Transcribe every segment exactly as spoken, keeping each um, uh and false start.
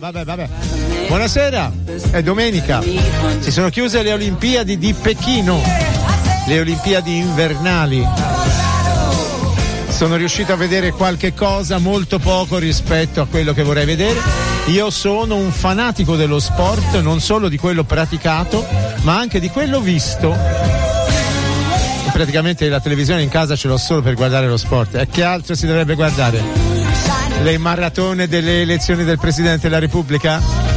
vabbè, vabbè. Buonasera, è domenica. Si sono chiuse le Olimpiadi di Pechino, le Olimpiadi invernali. Sono riuscito a vedere qualche cosa, molto poco rispetto a quello che vorrei vedere. Io sono un fanatico dello sport, non solo di quello praticato, ma anche di quello visto. Praticamente la televisione in casa ce l'ho solo per guardare lo sport. E che altro si dovrebbe guardare? Le maratone delle elezioni del Presidente della Repubblica?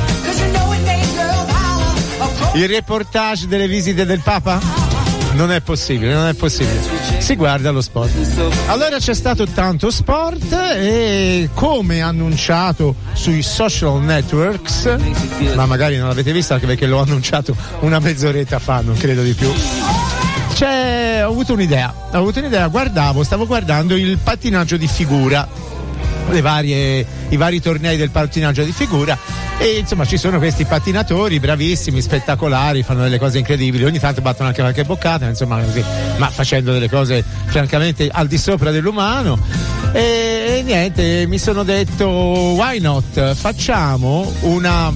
Il reportage delle visite del Papa? Non è possibile, non è possibile. Si guarda lo sport. Allora c'è stato tanto sport e come annunciato sui social networks, ma magari non l'avete visto anche perché l'ho annunciato una mezz'oretta fa, non credo di più. C'è, ho avuto un'idea, ho avuto un'idea, guardavo, stavo guardando il pattinaggio di figura, le varie, i vari tornei del pattinaggio di figura e insomma ci sono questi pattinatori bravissimi, spettacolari, fanno delle cose incredibili, ogni tanto battono anche qualche boccata, insomma così, ma facendo delle cose francamente al di sopra dell'umano e, e niente, mi sono detto why not, facciamo una,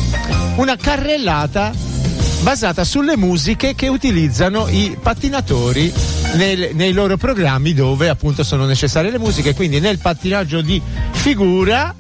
una carrellata basata sulle musiche che utilizzano i pattinatori nel, nei loro programmi dove appunto sono necessarie le musiche, quindi nel pattinaggio di figura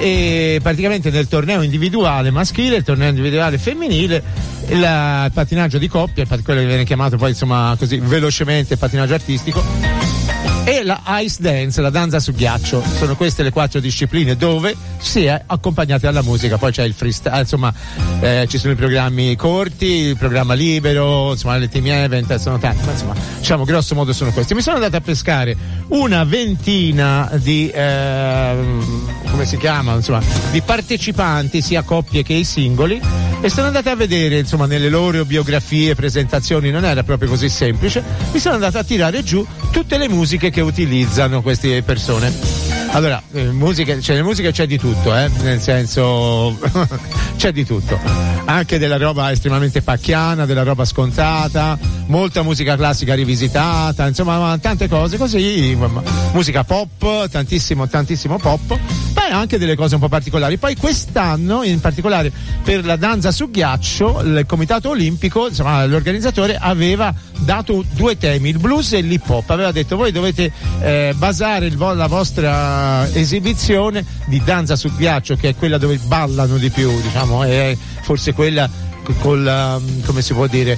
e praticamente nel torneo individuale maschile, il torneo individuale femminile, il, il pattinaggio di coppia, quello che viene chiamato poi insomma così velocemente pattinaggio artistico, e la ice dance, la danza su ghiaccio. Sono queste le quattro discipline dove si è accompagnati alla musica. Poi c'è il freestyle, insomma eh, ci sono i programmi corti, il programma libero, insomma le team event, sono tanti, ma insomma diciamo grosso modo sono questi. Mi sono andato a pescare una ventina di eh, come si chiama, insomma, di partecipanti, sia coppie che i singoli, e sono andato a vedere insomma nelle loro biografie, presentazioni, non era proprio così semplice. Mi sono andato a tirare giù tutte le musiche che utilizzano queste persone. Allora, eh, musiche, cioè, le musiche c'è di tutto, eh? Nel senso c'è di tutto, anche della roba estremamente pacchiana, della roba scontata, molta musica classica rivisitata, insomma tante cose così, musica pop, tantissimo tantissimo pop, beh anche delle cose un po' particolari. Poi quest'anno in particolare per la danza su ghiaccio il Comitato Olimpico, insomma l'organizzatore aveva dato due temi, il blues e l'hip hop, aveva detto voi dovete eh, basare il, la vostra esibizione di danza sul ghiaccio, che è quella dove ballano di più, diciamo, è forse quella col, come si può dire,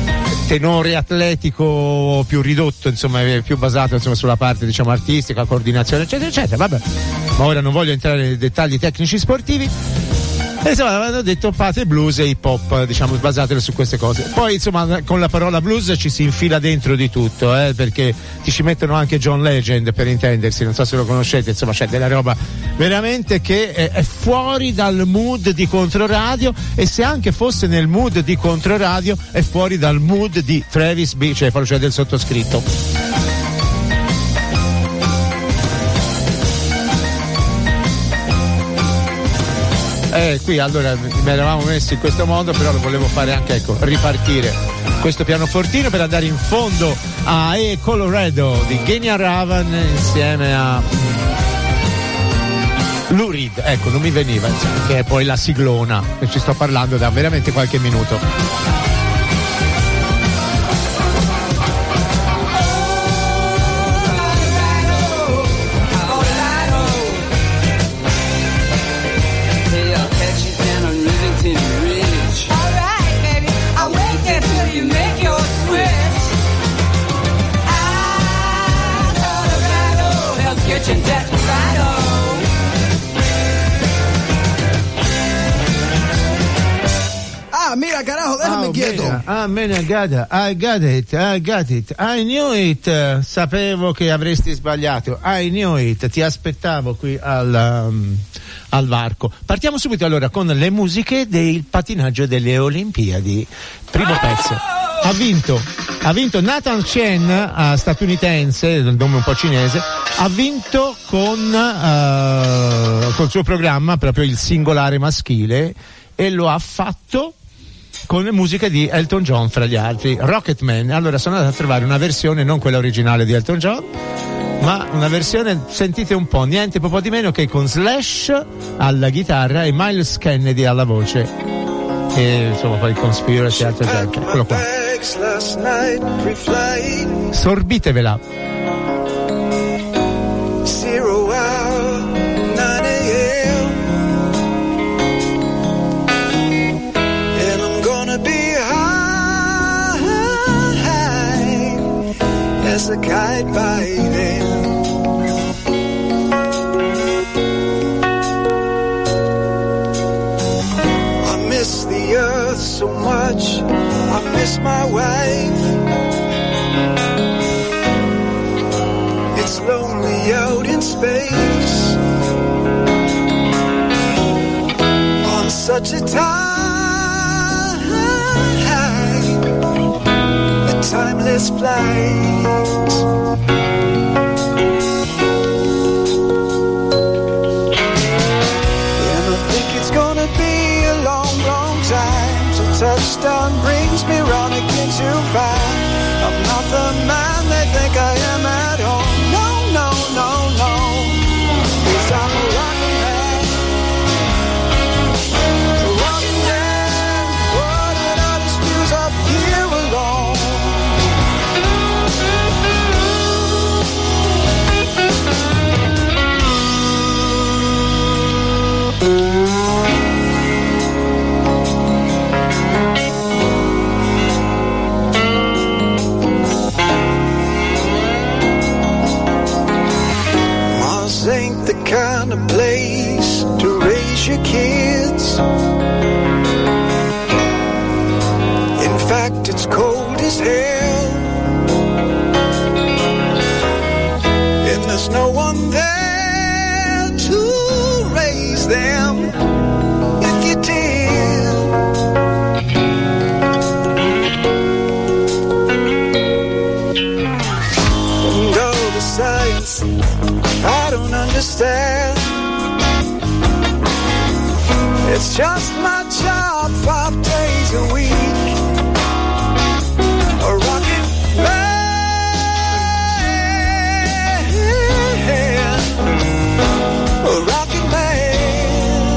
tenore atletico più ridotto, insomma è più basato insomma sulla parte diciamo artistica, coordinazione eccetera eccetera, vabbè, ma ora non voglio entrare nei dettagli tecnici sportivi. E insomma avevano detto fate blues e hip hop, diciamo basatelo su queste cose. Poi insomma con la parola blues ci si infila dentro di tutto, eh, perché ti ci mettono anche John Legend, per intendersi, non so se lo conoscete, insomma c'è della roba veramente che è, è fuori dal mood di Controradio, e se anche fosse nel mood di Controradio è fuori dal mood di Travis B, cioè, cioè del sottoscritto. Eh, qui allora mi eravamo messi in questo modo, però lo volevo fare anche, ecco, ripartire questo pianofortino per andare in fondo a E Colorado di Genia Ravan insieme a Lou Reed, ecco, non mi veniva, insomma, che è poi la siglona, e ci sto parlando da veramente qualche minuto. Ah, mira, carajo, déjame oh, quieto. Mira. Ah, man, I got it, I got it, I got it, I knew it. Sapevo che avresti sbagliato, I knew it. Ti aspettavo qui al, um, al varco. Partiamo subito allora con le musiche del pattinaggio delle Olimpiadi. Primo pezzo. Ha vinto, ha vinto Nathan Chen, uh, statunitense, il nome un po' cinese, ha vinto con uh, col suo programma proprio il singolare maschile, e lo ha fatto con le musiche di Elton John fra gli altri, Rocketman. Allora sono andato a trovare una versione, non quella originale di Elton John, ma una versione, sentite un po', niente po' di meno che con Slash alla chitarra e Myles Kennedy alla voce, e insomma poi Conspiracy e altre gente. Eccolo qua, sorbitevela. Zero hour, nine a.m. And I'm gonna be high, high as a kite by then. I miss the earth so much, I miss my wife. It's lonely out in space on such a time, a timeless flight. And I think it's gonna be a long, long time till touchdown brings me round again to find I'm not the man they think I am at home. No, no, no, no, 'cause I'm a rockin' man, a rockin' man, running out his fuse up here alone. Ain't the kind of place to raise your kids. In fact, it's cold as hell, and there's no one there to raise them if you did. And all the science I don't understand. It's just my job five days a week. A rocket man, a rocket man.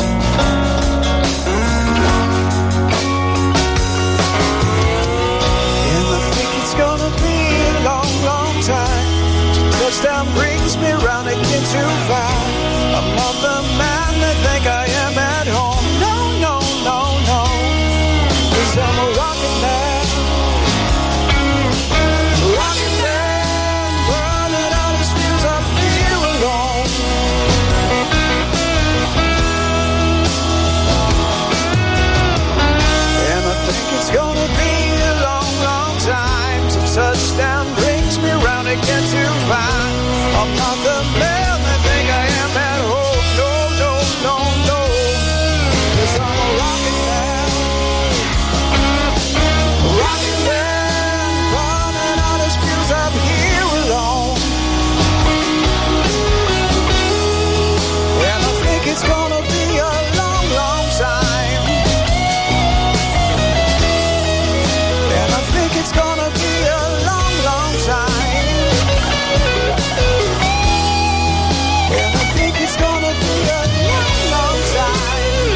And I think it's gonna be a long, long time. Touchdown brings me round again to find I'm not the man they think I am at home. No, no, no, no, 'cause I'm a rockin' man, rockin' man, burning out his fuse up here alone. And I think it's gonna be a long, long time till touchdown brings me round again to find I'm not the man they think I am at home. No, no, no, no, 'cause I'm a rockin' man, rockin' man, burning out his fuse up here alone. And I think it's gonna be a long, long time. And I think it's gonna be a long, long time. It's gonna be a long, long time.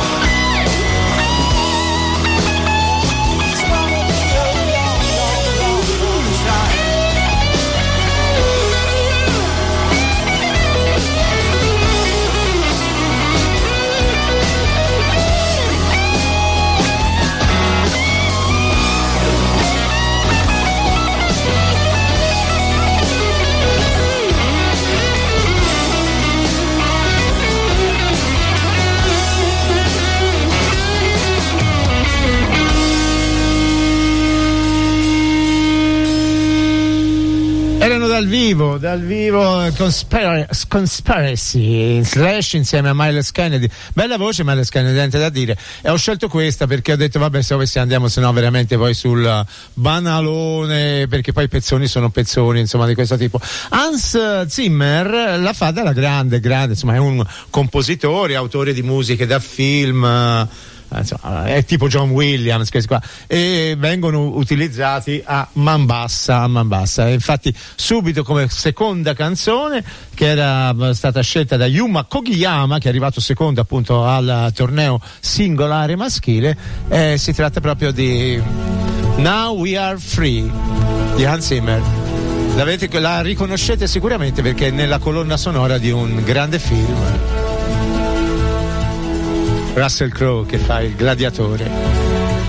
It's gonna be a long, long, long, long time. Erano dal vivo, dal vivo Conspiracy, Conspiracy Slash insieme a Myles Kennedy. Bella voce Myles Kennedy, niente da dire. E ho scelto questa perché ho detto vabbè, se dove andiamo, se no veramente poi sul banalone, perché poi i pezzoni sono pezzoni, insomma, di questo tipo. Hans Zimmer la fa dalla grande, grande, insomma, è un compositore, autore di musiche da film, insomma, è tipo John Williams, questi qua, e vengono utilizzati a man bassa, a man bassa. E infatti subito come seconda canzone, che era stata scelta da Yuma Kogiyama, che è arrivato secondo appunto al torneo singolare maschile, eh, si tratta proprio di Now We Are Free di Hans Zimmer. L'avete, la riconoscete sicuramente perché è nella colonna sonora di un grande film, Russell Crowe che fa il gladiatore.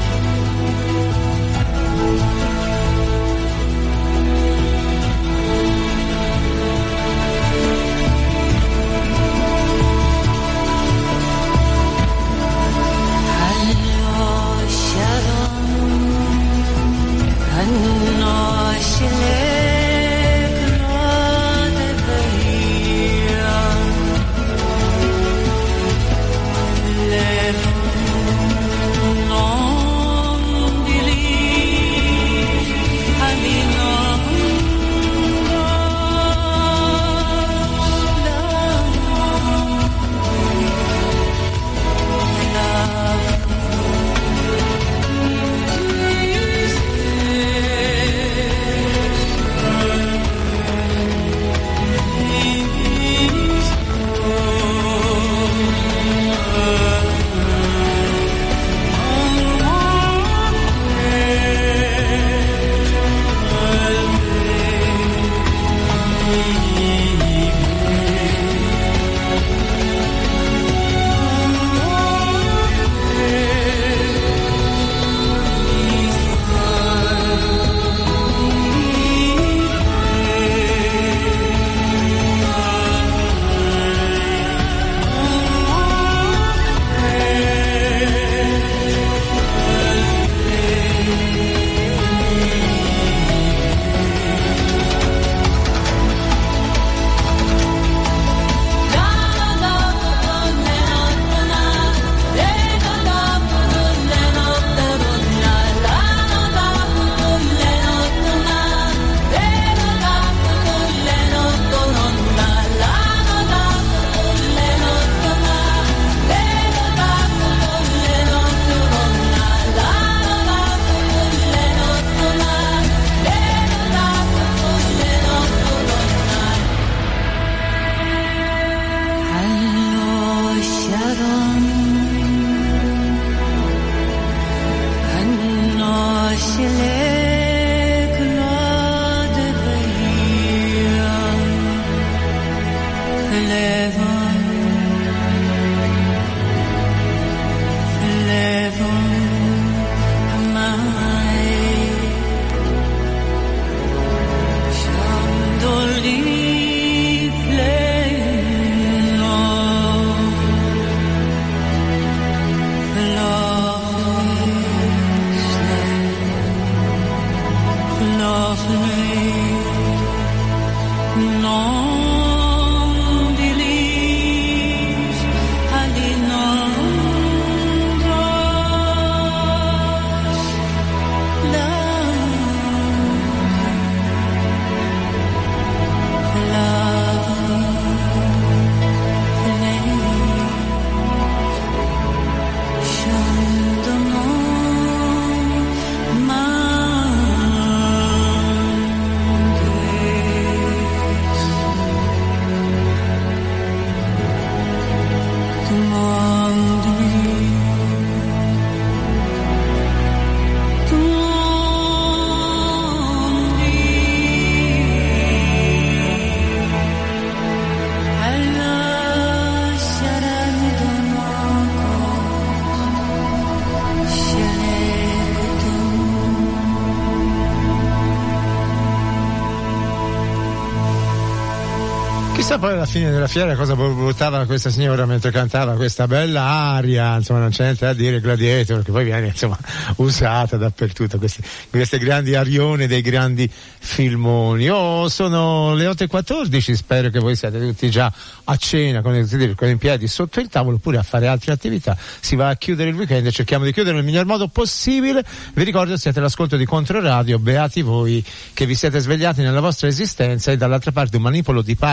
Poi alla fine della fiera cosa buttava questa signora mentre cantava questa bella aria, insomma non c'è niente da dire, Gladiator, che poi viene insomma usata dappertutto, questi, queste grandi arione dei grandi filmoni. Oh, sono le otto e quattordici, spero che voi siate tutti già a cena con i, con i piedi sotto il tavolo oppure a fare altre attività. Si va a chiudere il weekend e cerchiamo di chiudere nel miglior modo possibile. Vi ricordo, siete all'ascolto di Controradio, beati voi che vi siete svegliati nella vostra esistenza e dall'altra parte un manipolo di pazzi, di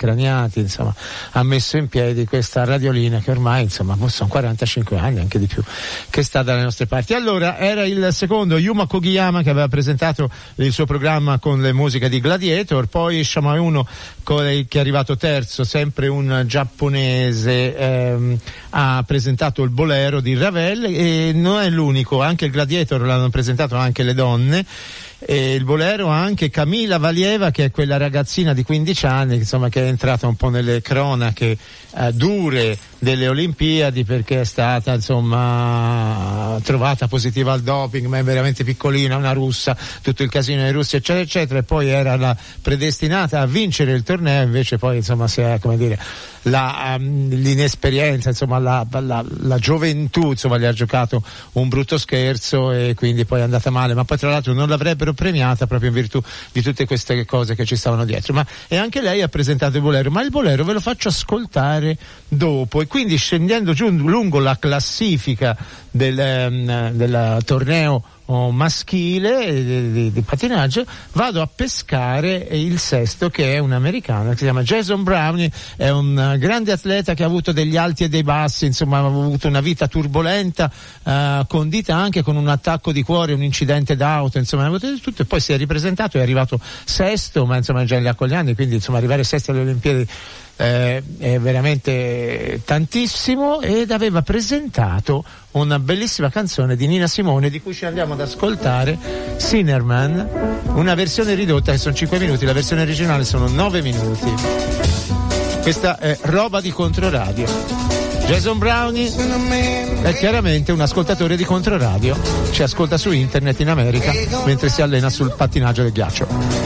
Craniati, insomma, ha messo in piedi questa radiolina che ormai, insomma, sono quarantacinque anni, anche di più, che sta dalle nostre parti. Allora, era il secondo Yuma Kogiyama che aveva presentato il suo programma con le musiche di Gladiator, poi Shama Uno che è arrivato terzo, sempre un giapponese, ehm, ha presentato il Bolero di Ravel, e non è l'unico, anche il Gladiator l'hanno presentato anche le donne. E il Bolero anche Camila Valieva, che è quella ragazzina di quindici anni, insomma, che è entrata un po' nelle cronache eh, dure delle Olimpiadi perché è stata, insomma, trovata positiva al doping, ma è veramente piccolina, una russa, tutto il casino in Russia, eccetera eccetera, e poi era la predestinata a vincere il torneo, invece poi, insomma, si è, come dire, la, um, l'inesperienza, insomma, la, la, la gioventù, insomma, gli ha giocato un brutto scherzo e quindi poi è andata male, ma poi tra l'altro non l'avrebbero premiata proprio in virtù di tutte queste cose che ci stavano dietro. Ma e anche lei ha presentato il Bolero, ma il Bolero ve lo faccio ascoltare dopo, e quindi scendendo giù lungo la classifica del, um, del torneo oh, maschile di, di, di patinaggio, vado a pescare il sesto, che è un americano che si chiama Jason Brownie, è un grande atleta che ha avuto degli alti e dei bassi, insomma, ha avuto una vita turbolenta, uh, condita anche con un attacco di cuore, un incidente d'auto, insomma, ha avuto di tutto, e poi si è ripresentato, è arrivato sesto, ma insomma già gli accogli anni, quindi insomma arrivare sesto alle Olimpiadi Eh, è veramente tantissimo, ed aveva presentato una bellissima canzone di Nina Simone di cui ci andiamo ad ascoltare, Sinnerman, una versione ridotta che sono cinque minuti, la versione originale sono nove minuti. Questa è roba di Controradio. Jason Brownie è chiaramente un ascoltatore di Controradio, ci ascolta su internet in America mentre si allena sul pattinaggio del ghiaccio.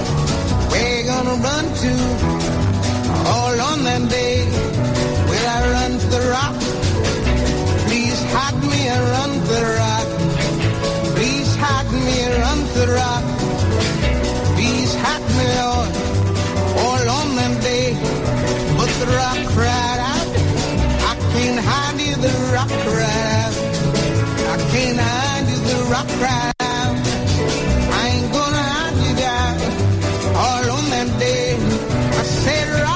All on that day, will I run to the rock? Please hide me and run to the rock. Please hide me and run to the rock. Please hide me, Lord. All on that day, but the rock cried out. I can't hide you, the rock cried out. I can't hide you, the rock cried out. I ain't gonna hide you down. All on that day, I said, rock.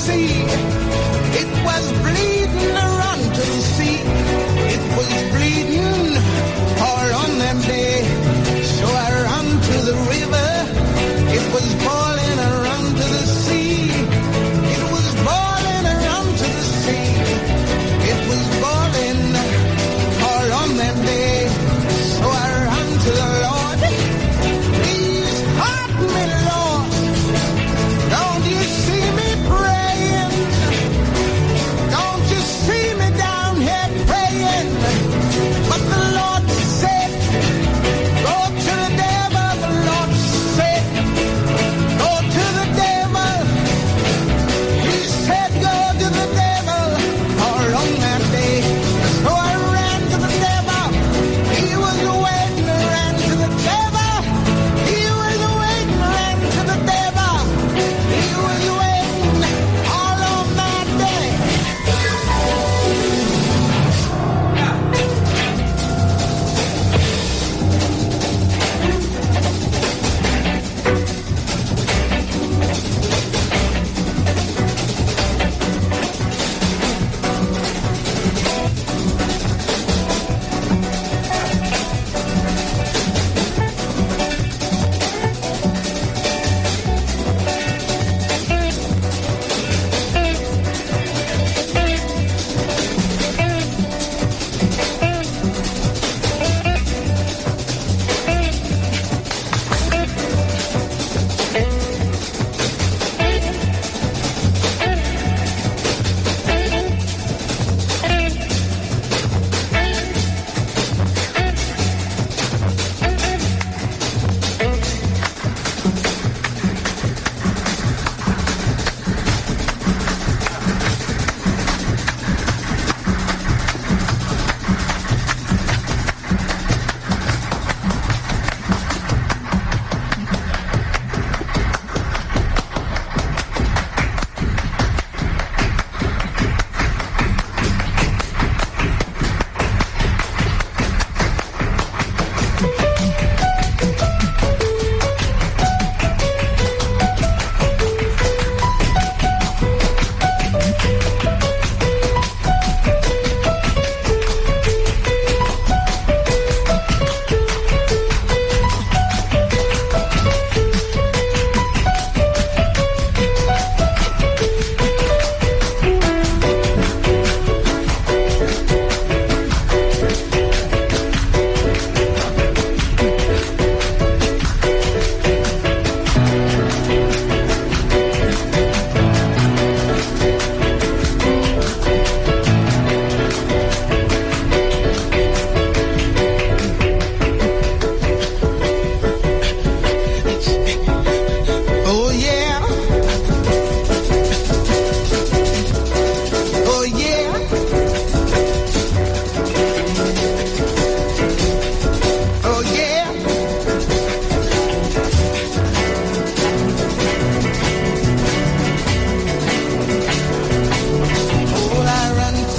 Bleeding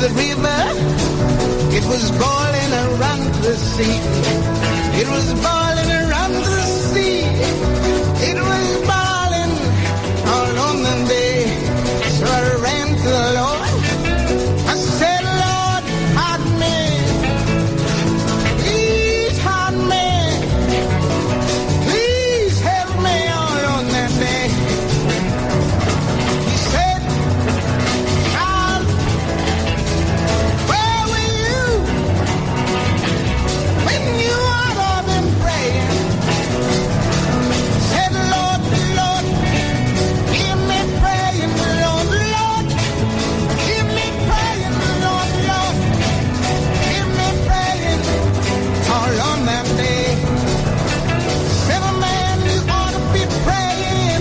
the river, it was boiling around the sea. It was boiling around the sea. It was boiling all on the bay. So I ran to the Lord. I said, Lord, pardon me. Please pardon me. Please help me all on that day. He said, child, where were you when you ought to have been praying? Said, Lord, Lord, hear me praying, Lord, Lord, hear me praying, Lord, Lord, hear me praying all on that day. Said, a man, you ought to be praying,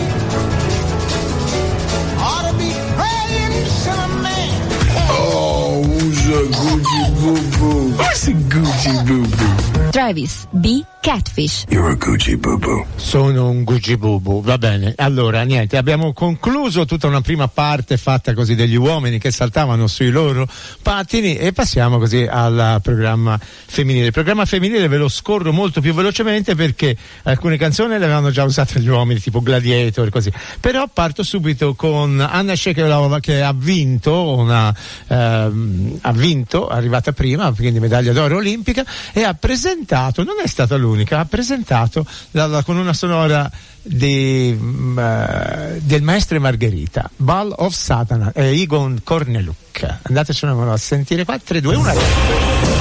ought to be praying, said a man. Oh, who's a Gucci Boo Boo? Who's a Gucci Boo Boo? Travis B. Catfish. You're a Gucci Boo Boo. Sono un Gucci Bubu, va bene. Allora, niente, abbiamo concluso tutta una prima parte fatta così degli uomini che saltavano sui loro pattini e passiamo così al programma femminile. Il programma femminile ve lo scorro molto più velocemente perché alcune canzoni le avevano già usate gli uomini, tipo Gladiator, così. Però parto subito con Anna Shekelova che ha vinto una ehm, ha vinto, è arrivata prima, quindi medaglia d'oro olimpica, e ha presentato, non è stata l'unica, ha presentato la, la colonna sonora di, uh, del Maestro e Margherita, Ball of Satan, e Egon Korneluk. Andatecelo a sentire qua. Tre, due, uno.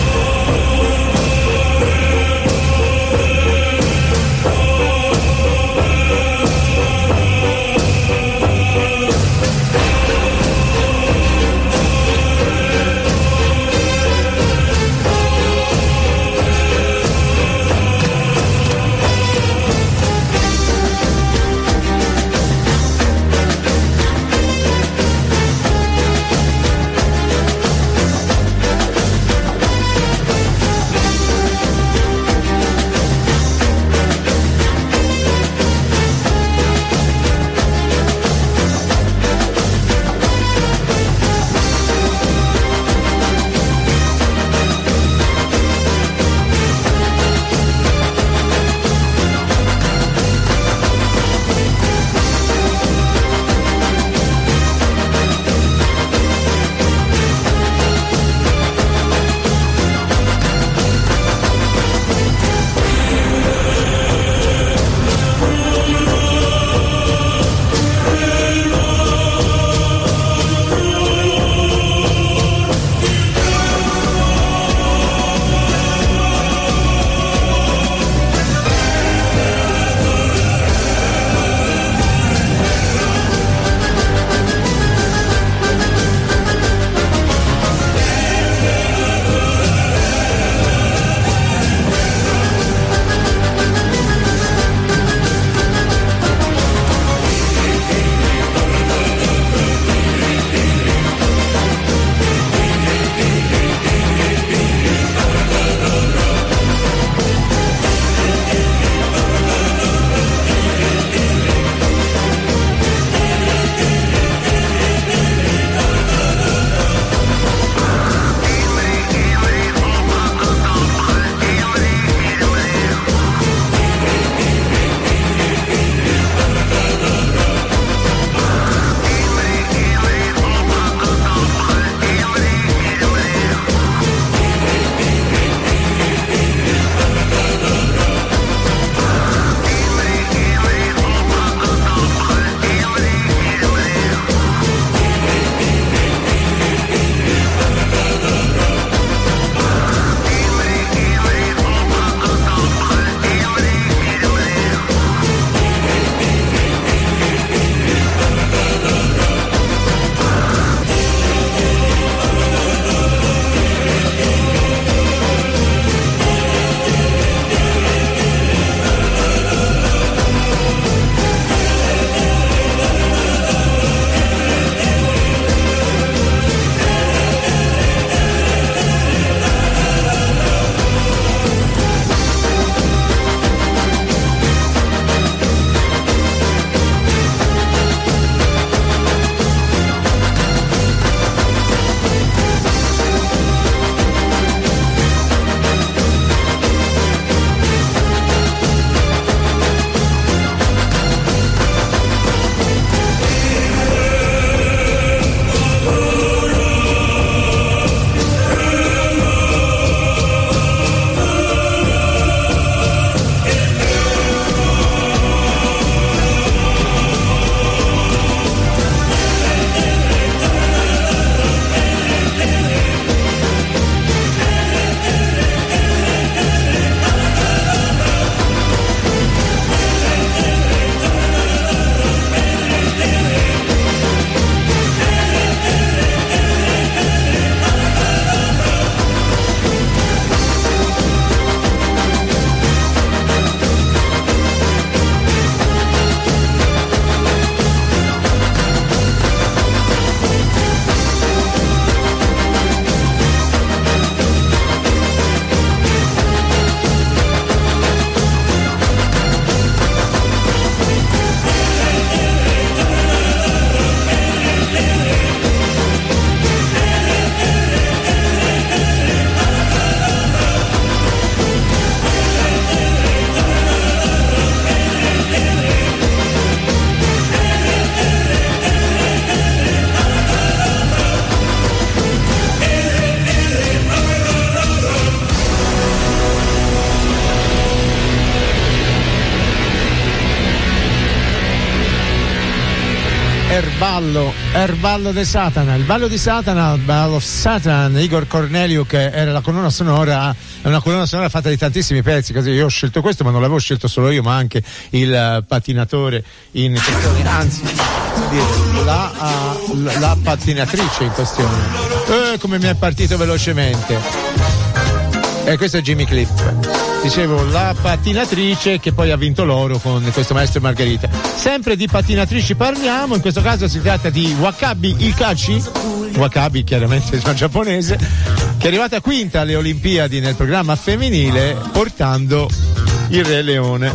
Erballo, Erballo de Satana, il ballo di Satana, Ball of Satan, Igor Corneliu, che era la colonna sonora, è una colonna sonora fatta di tantissimi pezzi, così io ho scelto questo, ma non l'avevo scelto solo io, ma anche il pattinatore in questione, anzi la, la, la pattinatrice in questione. Eh, come mi è partito velocemente. E questo è Jimmy Cliff. Dicevo, la pattinatrice che poi ha vinto l'oro con questo Maestro e Margherita. Sempre di pattinatrici parliamo, in questo caso si tratta di Wakabi Ikachi, Wakabi chiaramente è giapponese, che è arrivata quinta alle Olimpiadi nel programma femminile portando il Re Leone.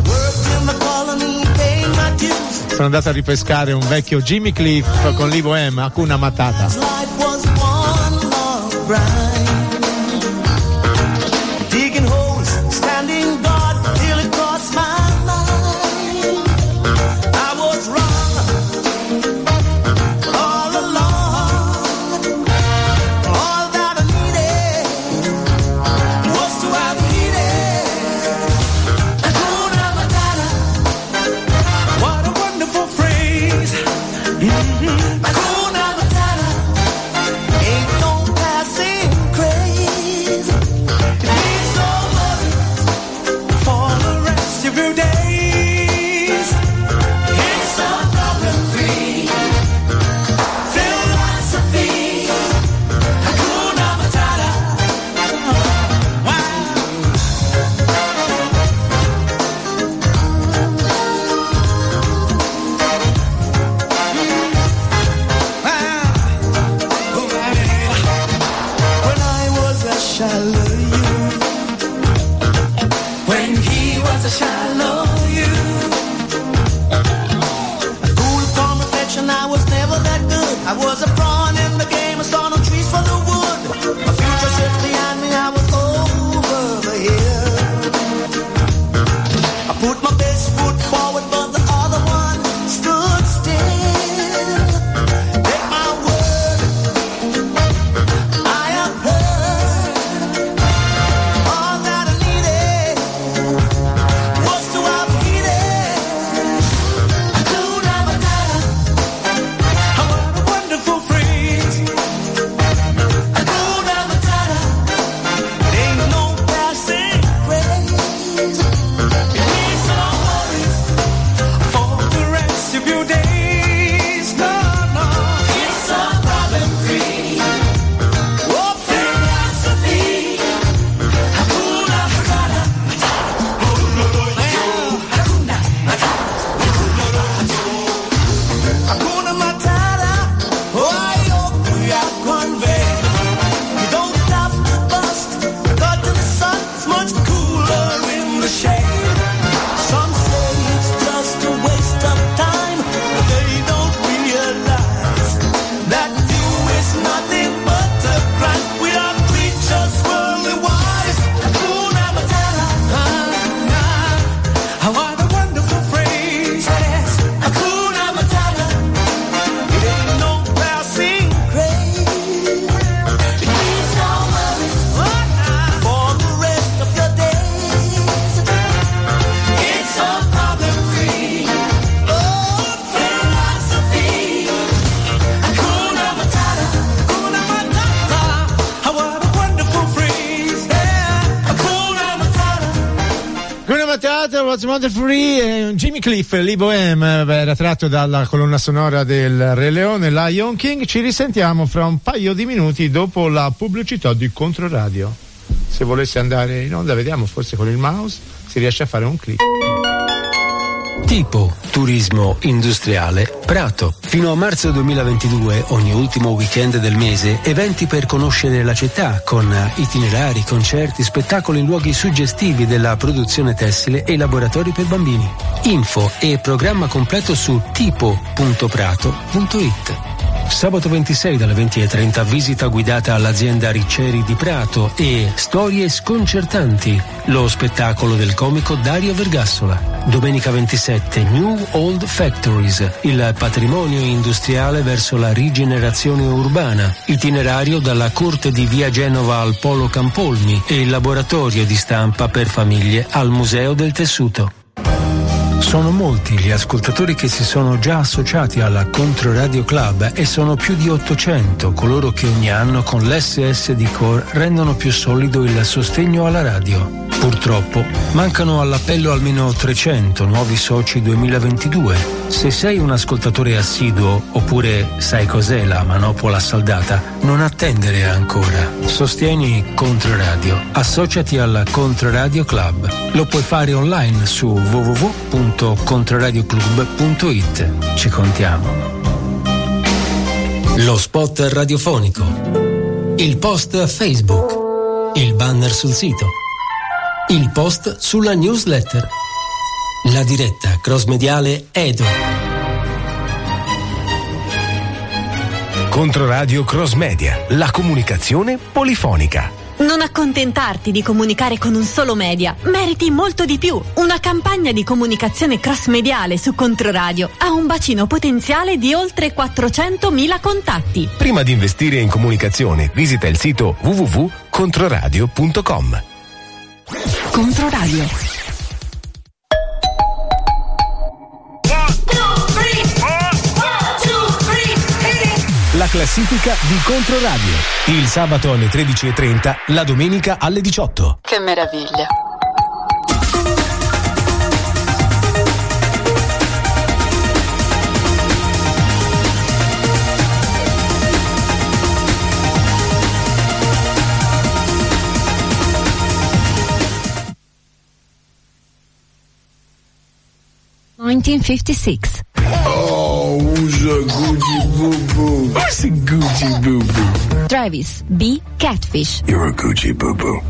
Sono andato a ripescare un vecchio Jimmy Cliff con l'I Bohème, Hakuna Matata. What's Wonderful e Jimmy Cliff, l'I Bohème, era tratto dalla colonna sonora del Re Leone, Lion King. Ci risentiamo fra un paio di minuti dopo la pubblicità di Controradio. Se volesse andare in onda, vediamo, forse con il mouse si riesce a fare un click. Tipo turismo industriale Prato. Fino a marzo duemilaventidue, ogni ultimo weekend del mese, eventi per conoscere la città con itinerari, concerti, spettacoli in luoghi suggestivi della produzione tessile e laboratori per bambini. Info e programma completo su tipo punto prato punto it. Sabato ventisei dalle venti e trenta visita guidata all'azienda Ricceri di Prato e Storie sconcertanti, lo spettacolo del comico Dario Vergassola. Domenica ventisette New Old Factories, il patrimonio industriale verso la rigenerazione urbana, itinerario dalla corte di via Genova al Polo Campolmi e il laboratorio di stampa per famiglie al Museo del Tessuto. Sono molti gli ascoltatori che si sono già associati alla Controradio Club e sono più di ottocento coloro che ogni anno con l'S S D Core rendono più solido il sostegno alla radio. Purtroppo mancano all'appello almeno trecento nuovi soci duemilaventidue. Se sei un ascoltatore assiduo oppure sai cos'è la manopola saldata, non attendere ancora. Sostieni Controradio. Associati alla Controradio Club. Lo puoi fare online su w w w punto controradioclub punto i t. Ci contiamo. Lo spot radiofonico. Il post Facebook. Il banner sul sito. Il post sulla newsletter. La diretta cross-mediale Edo. Controradio Cross Media, la comunicazione polifonica. Non accontentarti di comunicare con un solo media, meriti molto di più. Una campagna di comunicazione cross-mediale su Controradio ha un bacino potenziale di oltre quattrocentomila contatti. Prima di investire in comunicazione, visita il sito w w w punto controradio punto com. Controradio. La classifica di Controradio. Il sabato alle tredici e trenta, la domenica alle diciotto. Che meraviglia. nineteen fifty-six. Oh, who's a Gucci boo boo? Who's a Gucci boo boo? Travis B. Catfish. You're a Gucci boo boo.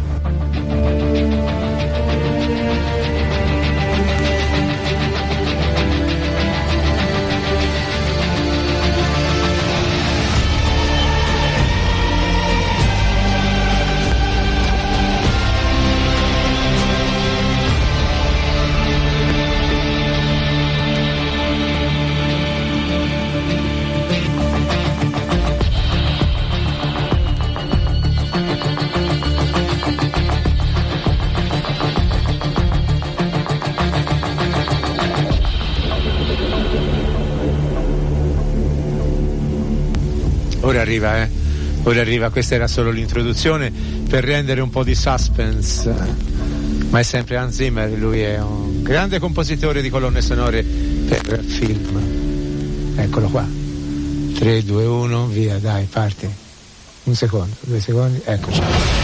Ora arriva, eh. Ora arriva, questa era solo l'introduzione per rendere un po' di suspense. Ma è sempre Hans Zimmer, lui è un grande compositore di colonne sonore per film. Eccolo qua. tre, due, uno, via, dai, parti. Un secondo, due secondi, eccoci.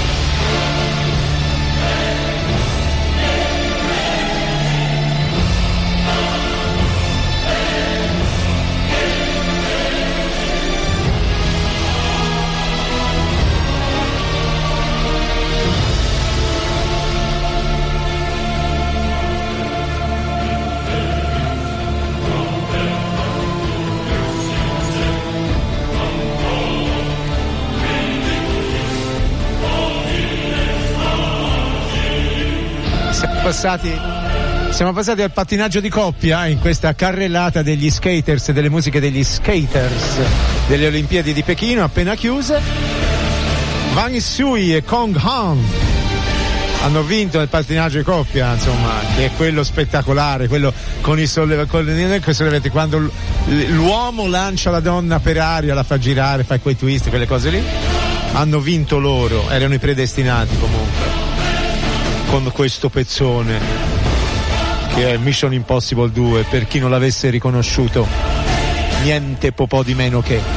Passati, siamo passati al pattinaggio di coppia in questa carrellata degli skaters e delle musiche degli skaters delle Olimpiadi di Pechino appena chiuse. Wang Sui e Kong Han hanno vinto il pattinaggio di coppia, insomma, che è quello spettacolare, quello con i sollevamenti, quando l'uomo lancia la donna per aria, la fa girare, fa quei twist, quelle cose lì. Hanno vinto loro, erano i predestinati comunque, con questo pezzone che è Mission Impossible due, per chi non l'avesse riconosciuto, niente po' po' di meno che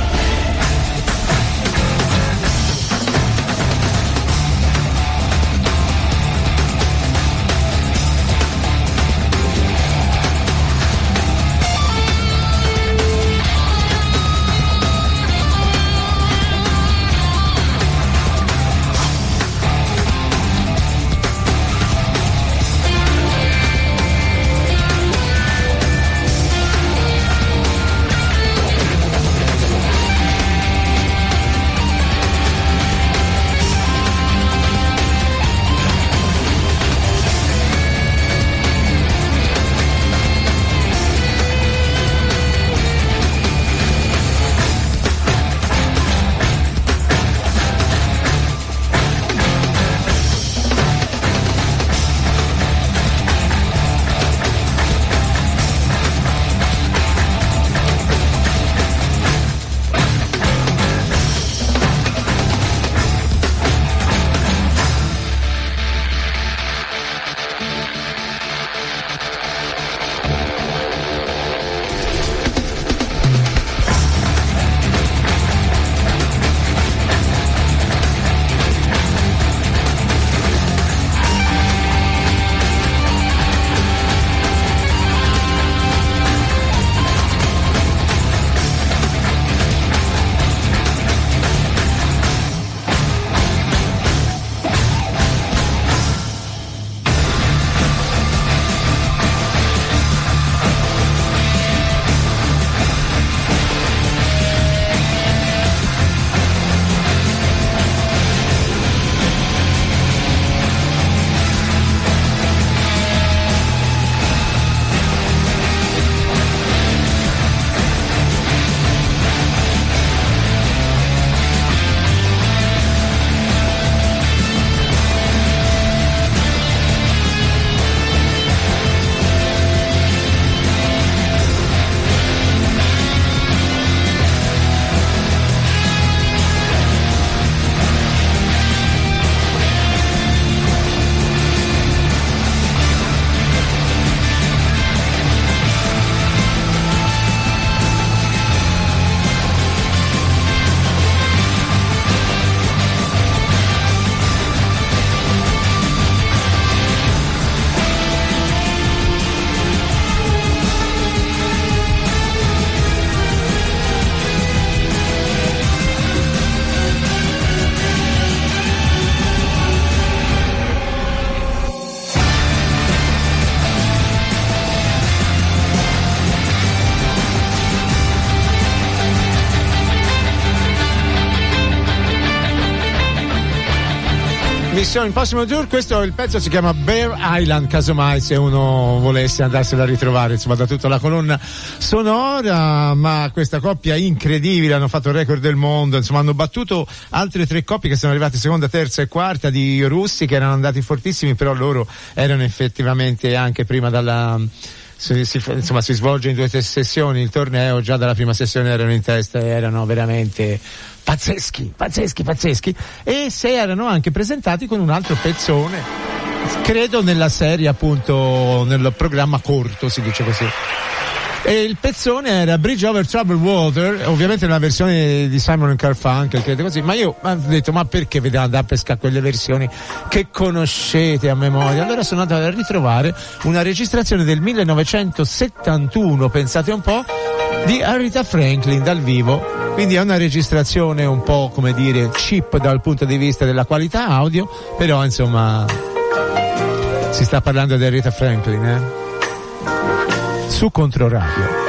Missione Impossible Tour. Questo il pezzo si chiama Bear Island, casomai se uno volesse andarsela a ritrovare, insomma, da tutta la colonna sonora. Ma questa coppia incredibile, hanno fatto il record del mondo, insomma hanno battuto altre tre coppie che sono arrivate seconda, terza e quarta, di russi che erano andati fortissimi, però loro erano effettivamente anche prima dalla Si, si, insomma si svolge in due sessioni il torneo, già dalla prima sessione erano in testa e erano veramente pazzeschi, pazzeschi, pazzeschi, e si erano anche presentati con un altro pezzone, credo nella serie, appunto nel programma corto, si dice così. E il pezzone era Bridge Over Troubled Water, ovviamente nella versione di Simon and Garfunkel, credo così, ma io ho detto, ma perché vedete andare a pescare quelle versioni che conoscete a memoria? Allora sono andato a ritrovare una registrazione del millenovecentosettantuno, pensate un po', di Aretha Franklin dal vivo, quindi è una registrazione un po', come dire, cheap dal punto di vista della qualità audio, però insomma si sta parlando di Aretha Franklin, eh? Su Controradio.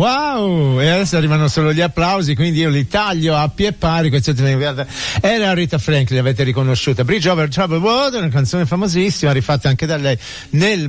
wow, e adesso arrivano solo gli applausi, quindi io li taglio a pie pari. Era Rita Franklin, avete riconosciuta, Bridge Over Troubled Water, una canzone famosissima rifatta anche da lei nel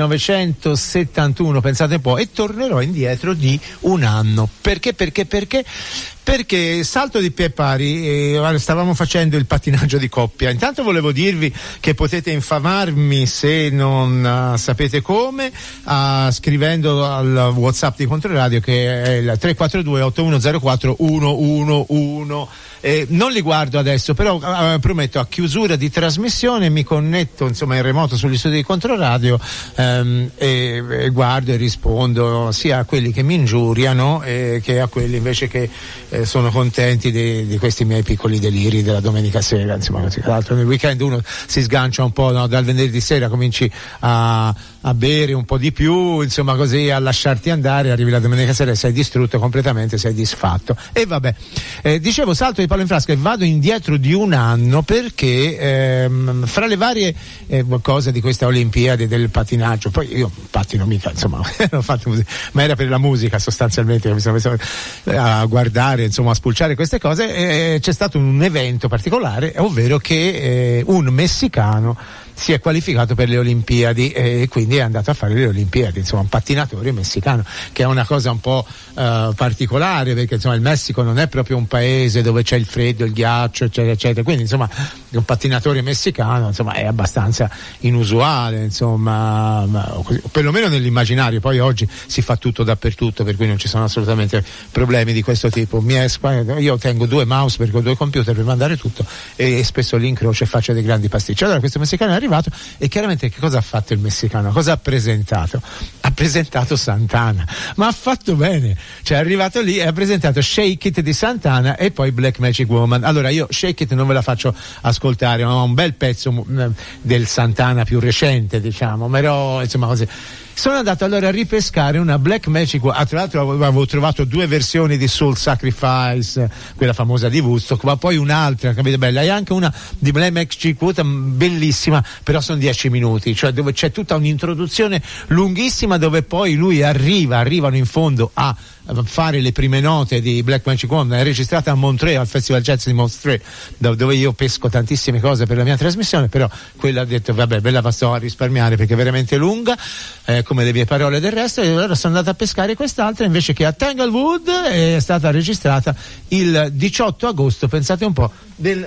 millenovecentosettantuno, pensate un po', e tornerò indietro di un anno. Perché? Perché? Perché? Perché salto di pie pari, eh, stavamo facendo il pattinaggio di coppia. Intanto volevo dirvi che potete infamarmi se non uh, sapete come, uh, scrivendo al WhatsApp di Controradio, che è il tre quattro due otto uno zero quattro uno uno uno. Eh, non li guardo adesso, però eh, prometto, a chiusura di trasmissione mi connetto insomma in remoto sugli studi di Controradio ehm, e, e guardo e rispondo sia a quelli che mi ingiuriano eh, che a quelli invece che eh, sono contenti di, di questi miei piccoli deliri della domenica sera. Insomma, così. Tra l'altro nel weekend uno si sgancia un po', no? Dal venerdì sera cominci a a bere un po' di più, insomma così, a lasciarti andare, arrivi la domenica sera e sei distrutto completamente, sei disfatto. E vabbè, eh, dicevo, salto di palo in frasca e vado indietro di un anno perché ehm, fra le varie eh, cose di questa Olimpiade del patinaggio, poi io pattino mica, insomma, l'ho fatto così, ma era per la musica sostanzialmente che mi sono messo a guardare, insomma a spulciare queste cose, e c'è stato un evento particolare, ovvero che eh, un messicano si è qualificato per le Olimpiadi e quindi è andato a fare le Olimpiadi, insomma un pattinatore messicano, che è una cosa un po' uh, particolare, perché insomma il Messico non è proprio un paese dove c'è il freddo, il ghiaccio, eccetera eccetera, quindi insomma un pattinatore messicano insomma è abbastanza inusuale, insomma, perlomeno nell'immaginario. Poi oggi si fa tutto dappertutto, per cui non ci sono assolutamente problemi di questo tipo. Mi è, io tengo due mouse perché ho due computer per mandare tutto e spesso li incrocio e faccio dei grandi pasticci. Allora questo messicano è arrivato e chiaramente che cosa ha fatto il messicano? Cosa ha presentato? Ha presentato Santana, ma ha fatto bene, cioè è arrivato lì e ha presentato Shake It di Santana e poi Black Magic Woman. Allora io Shake It non ve la faccio ascoltare, ma ho un bel pezzo del Santana più recente, diciamo, però insomma così. Sono andato allora a ripescare una Black Magic Woman. Ah, tra l'altro avevo trovato due versioni di Soul Sacrifice, quella famosa di Woodstock, ma poi un'altra, capite, bella, e anche una di Black Magic Woman bellissima, però sono dieci minuti, cioè dove c'è tutta un'introduzione lunghissima dove poi lui arriva, arrivano in fondo a fare le prime note di Black Magic Woman. È registrata a Montreux, al Festival Jazz di Montreux, dove io pesco tantissime cose per la mia trasmissione, però quella ha detto vabbè, ve la passo a risparmiare perché è veramente lunga, eh, come le mie parole del resto, e allora sono andato a pescare quest'altra invece, che a Tanglewood è stata registrata il diciotto agosto, pensate un po', del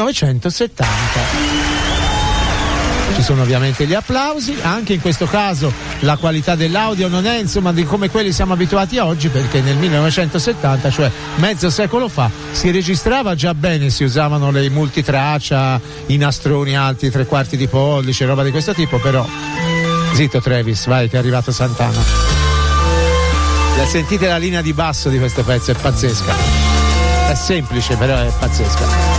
millenovecentosettanta. Ci sono ovviamente gli applausi, anche in questo caso la qualità dell'audio non è insomma di come quelli siamo abituati oggi, perché nel millenovecentosettanta, cioè mezzo secolo fa, si registrava già bene, si usavano le multitraccia, i nastroni alti tre quarti di pollice, roba di questo tipo, però zitto Travis, vai che è arrivato Santana. La sentite la linea di basso di questo pezzo, è pazzesca, è semplice però è pazzesca.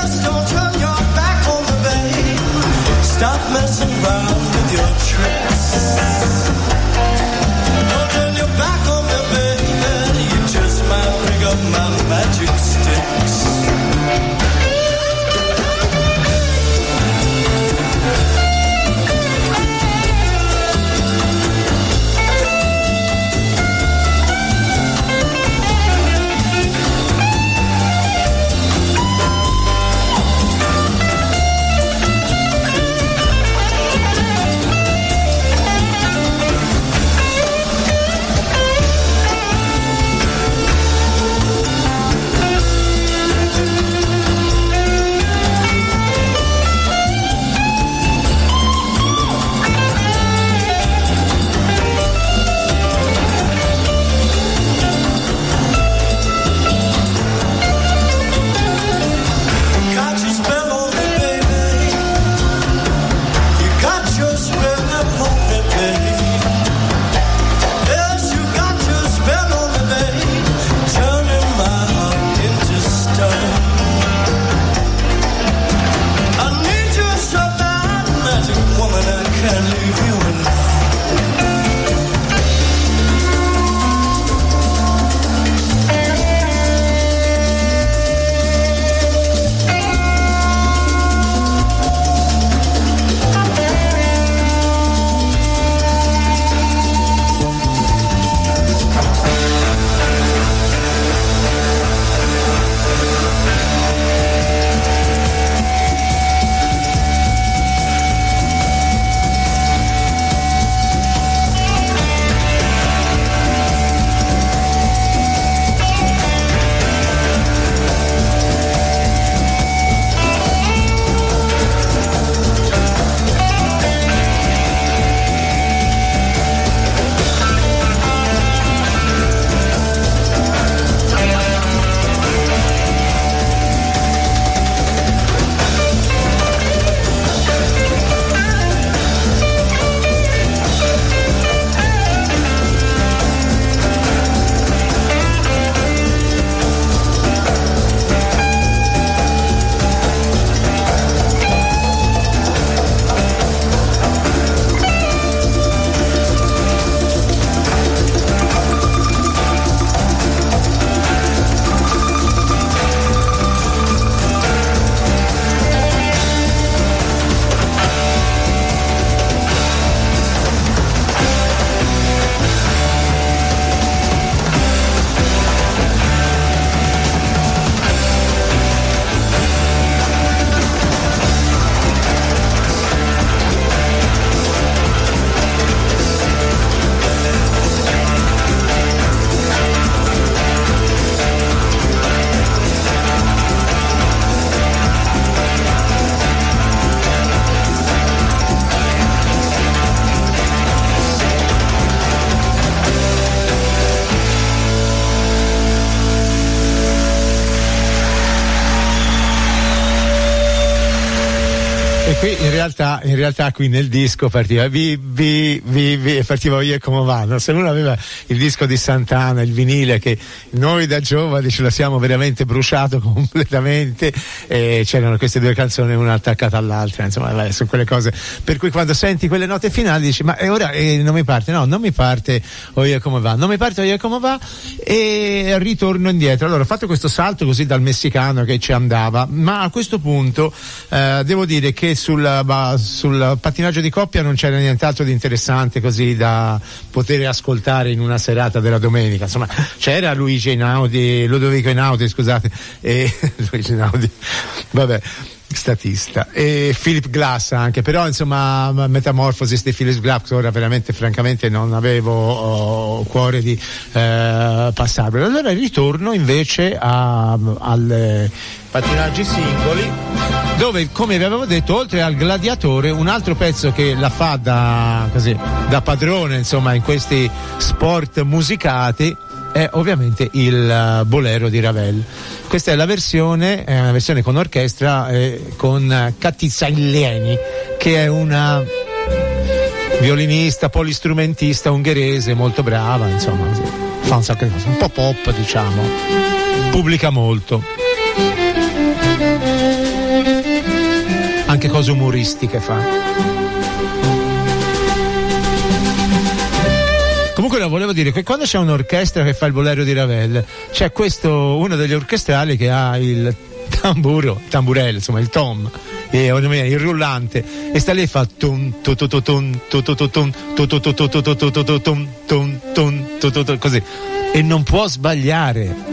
Just don't turn your back on the babe. Stop messing around with your tricks. Don't turn your back on me, baby. You just might pick up my magic sticks. E qui in realtà, in realtà qui nel disco partiva vi, vi, vi, vi, partiva Io e come vanno. Se uno aveva il disco di Santana, il vinile, che noi da giovani ce lo siamo veramente bruciato completamente, e c'erano queste due canzoni una attaccata all'altra, insomma, vabbè, sono quelle cose per cui quando senti quelle note finali dici ma e ora eh, non mi parte, no, non mi parte Io e come va, non mi parte Io e come va, e ritorno indietro. Allora ho fatto questo salto così dal messicano che ci andava, ma a questo punto eh, devo dire che sul, bah, sul pattinaggio di coppia non c'era nient'altro di interessante così da poter ascoltare in una serata della domenica. Insomma, c'era Luigi Einaudi, Ludovico Einaudi, scusate, e Luigi Einaudi, vabbè, statista, e Philip Glass anche, però insomma Metamorphosis di Philip Glass ora veramente francamente non avevo oh, cuore di eh, passarlo. Allora ritorno invece a, al pattinaggi singoli, dove, come vi avevo detto, oltre al Gladiatore, un altro pezzo che la fa da, così, da padrone insomma in questi sport musicati è ovviamente il Bolero di Ravel. Questa è la versione, è una versione con orchestra eh, con Kati Szailényi, che è una violinista, polistrumentista ungherese molto brava, insomma, fa un sacco di cose, un po' pop, diciamo, pubblica molto. anche cose umoristiche fa. Comunque lo volevo dire che quando c'è un'orchestra che fa il bolero di Ravel, c'è questo, uno degli orchestrali che ha il tamburo, tamburello, insomma il tom, il rullante, e sta lì e fa tum tu tu tu tum tu tu tu tum tu tu tu tu tu tu tu tu tu tum tum tum tu tu tu così, e non può sbagliare.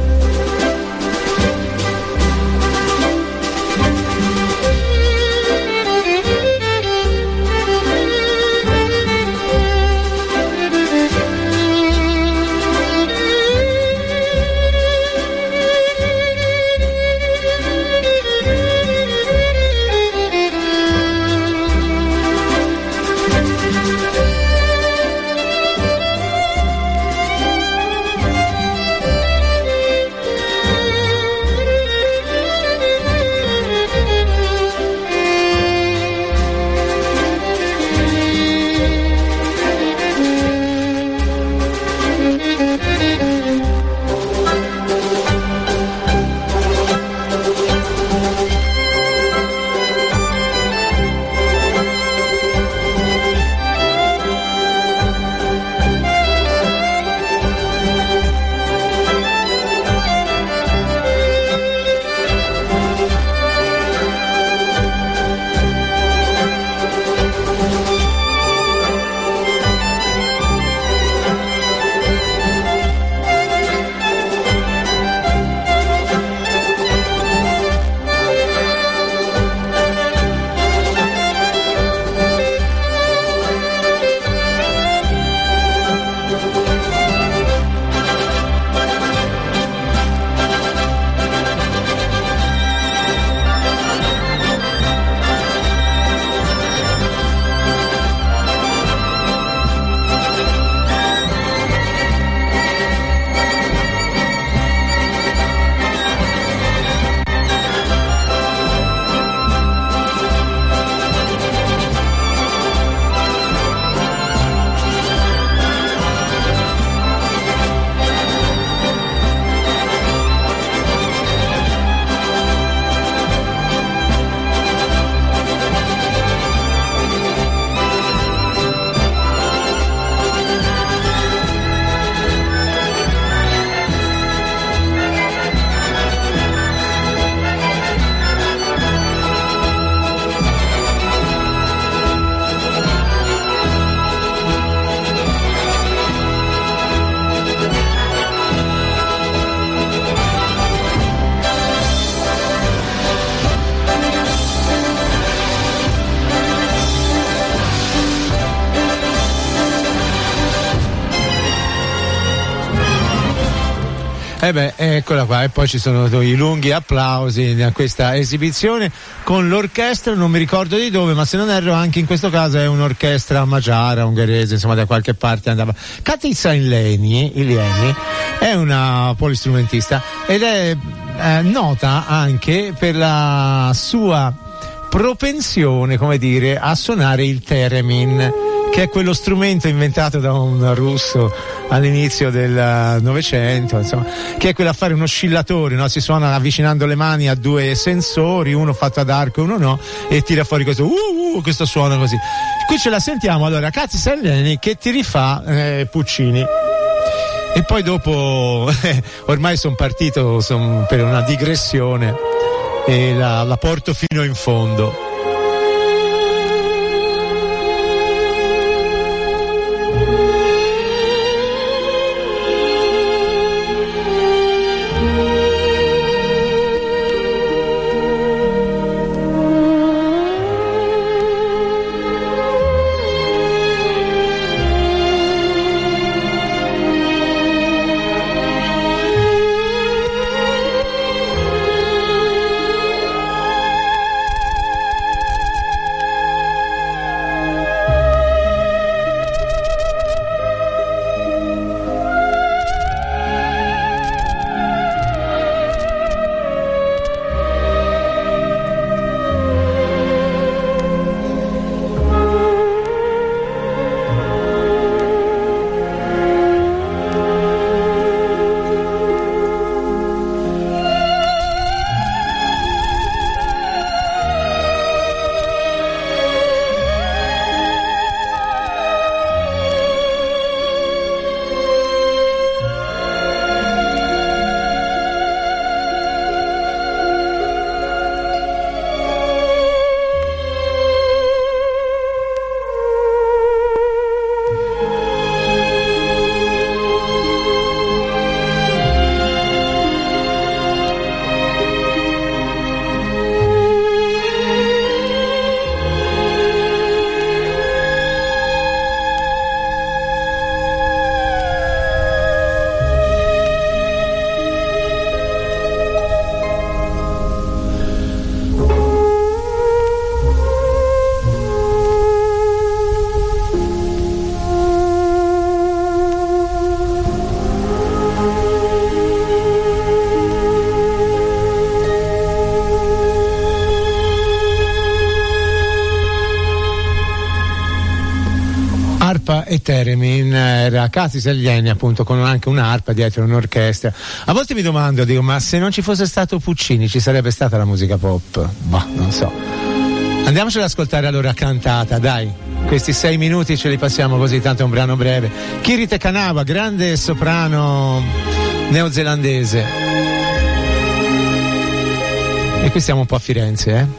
E eh beh, eccola qua, e poi ci sono i lunghi applausi a questa esibizione con l'orchestra, non mi ricordo di dove, ma se non erro anche in questo caso è un'orchestra magiara, ungherese, insomma da qualche parte andava. Katica Ilieni, Ilieni è una polistrumentista ed è eh, nota anche per la sua propensione, come dire, a suonare il theremin, che è quello strumento inventato da un russo all'inizio del Novecento, insomma, che è quello a fare un oscillatore, no? Si suona avvicinando le mani a due sensori, uno fatto ad arco e uno no, e tira fuori questo uh, uh, questo suono così. Qui ce la sentiamo allora, Katica Ilieni che ti rifà eh, Puccini. E poi dopo eh, ormai sono partito son per una digressione e la, la porto fino in fondo. Zappa e Theremin, era Casi Seglieni appunto, con anche un'arpa dietro, un'orchestra. A volte mi domando, dico, ma se non ci fosse stato Puccini ci sarebbe stata la musica pop? Boh, non so. Andiamocela ad ascoltare allora cantata, dai. Questi sei minuti ce li passiamo così, tanto è un brano breve. Kirite Kanawa, grande soprano neozelandese. E qui siamo un po' a Firenze, eh?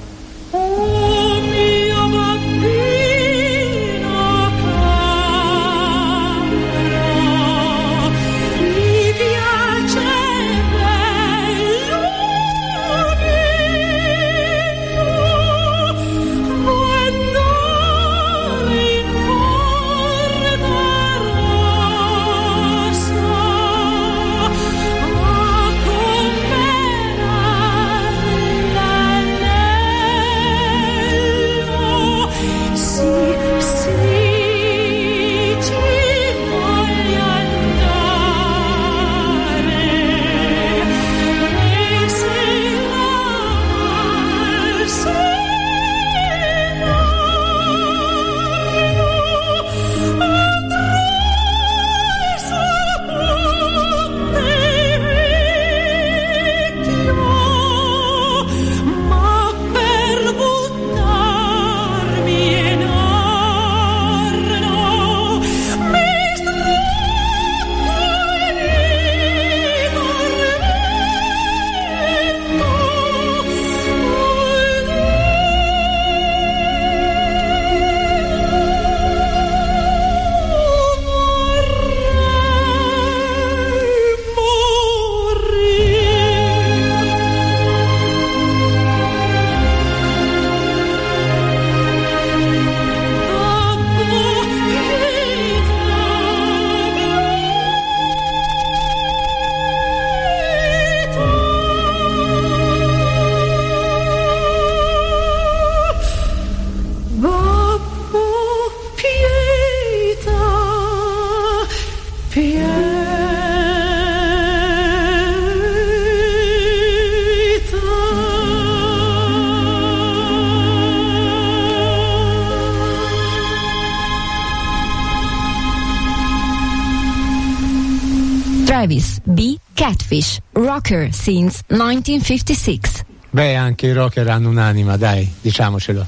Travis B. Catfish, rocker since nineteen fifty-six. Beh, anche i rocker hanno un'anima, dai, diciamocelo.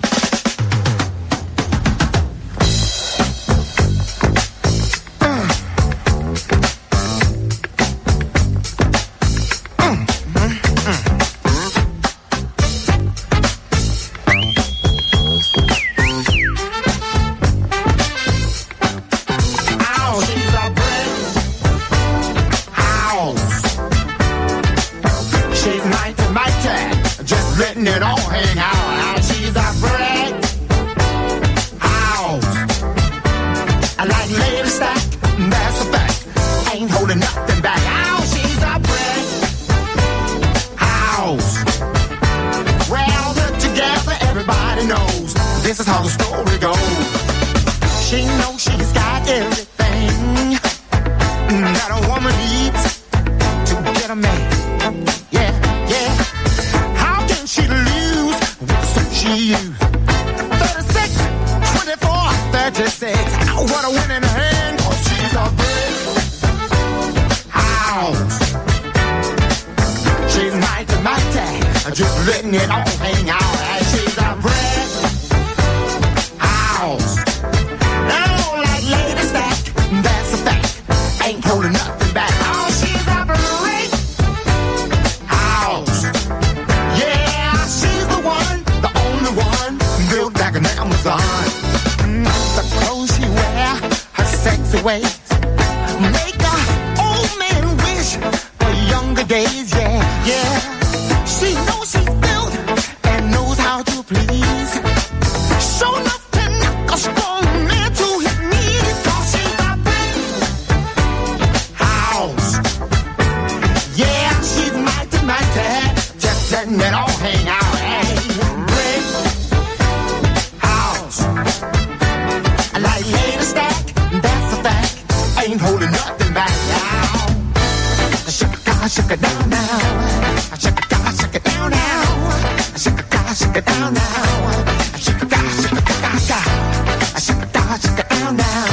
Down now.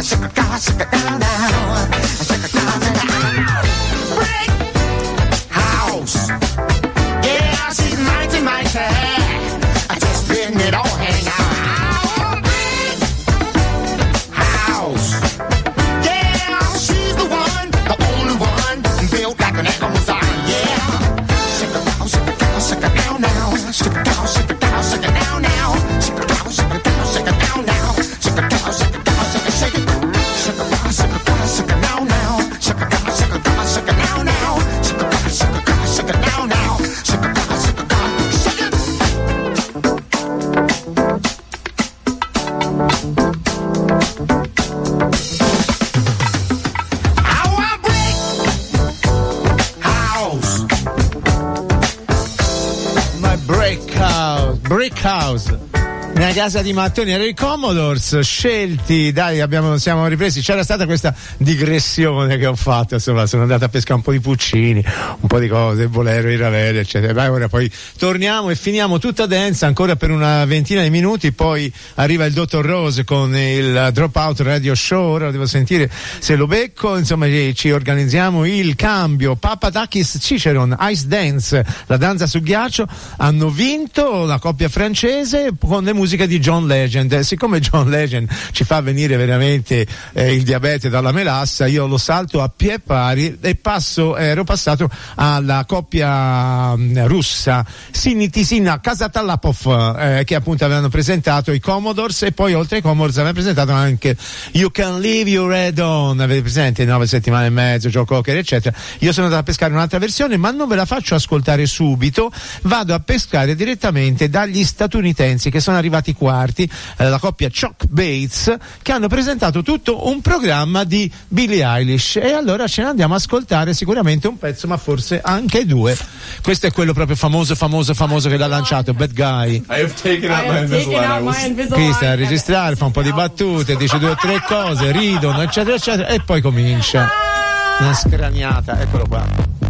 Nella casa di Mattoni erano i Commodores scelti, dai, abbiamo, siamo ripresi. C'era stata questa digressione che ho fatto, insomma, sono andato a pescare un po' di Puccini, un po' di cose, Bolero, i Ravelli, eccetera. Vai, ora poi torniamo e finiamo tutta dance ancora per una ventina di minuti, poi arriva il dottor Rose con il Dropout Radio Show, ora devo sentire se lo becco, insomma ci organizziamo il cambio. Papadakis Ciceron, Ice Dance, la danza su ghiaccio, hanno vinto la coppia francese con le musiche di John Legend. Siccome John Legend ci fa venire veramente eh, il diabete dalla melassa, io lo salto a piè pari e passo, ero passato alla coppia mh, russa Sinitisina Kazatalapov, eh, che appunto avevano presentato i Commodores, e poi oltre ai Commodores avevano presentato anche You Can Leave Your Head On, avete presente, nove settimane e mezzo, Joe Cocker, eccetera. Io sono andato a pescare un'altra versione, ma non ve la faccio ascoltare subito, vado a pescare direttamente dagli statunitensi che sono arrivati quarti, eh, la coppia Chuck Bates, che hanno presentato tutto un programma di Billie Eilish, e allora ce ne andiamo a ascoltare sicuramente un pezzo, ma forse anche due. Questo è quello proprio famoso famoso famoso che l'ha lanciato, Bad Guy. I have taken out my Invisalign. Qui sta a registrare, fa un po' di battute, dice due o tre cose, ridono, eccetera eccetera, e poi comincia una scraniata. Eccolo qua,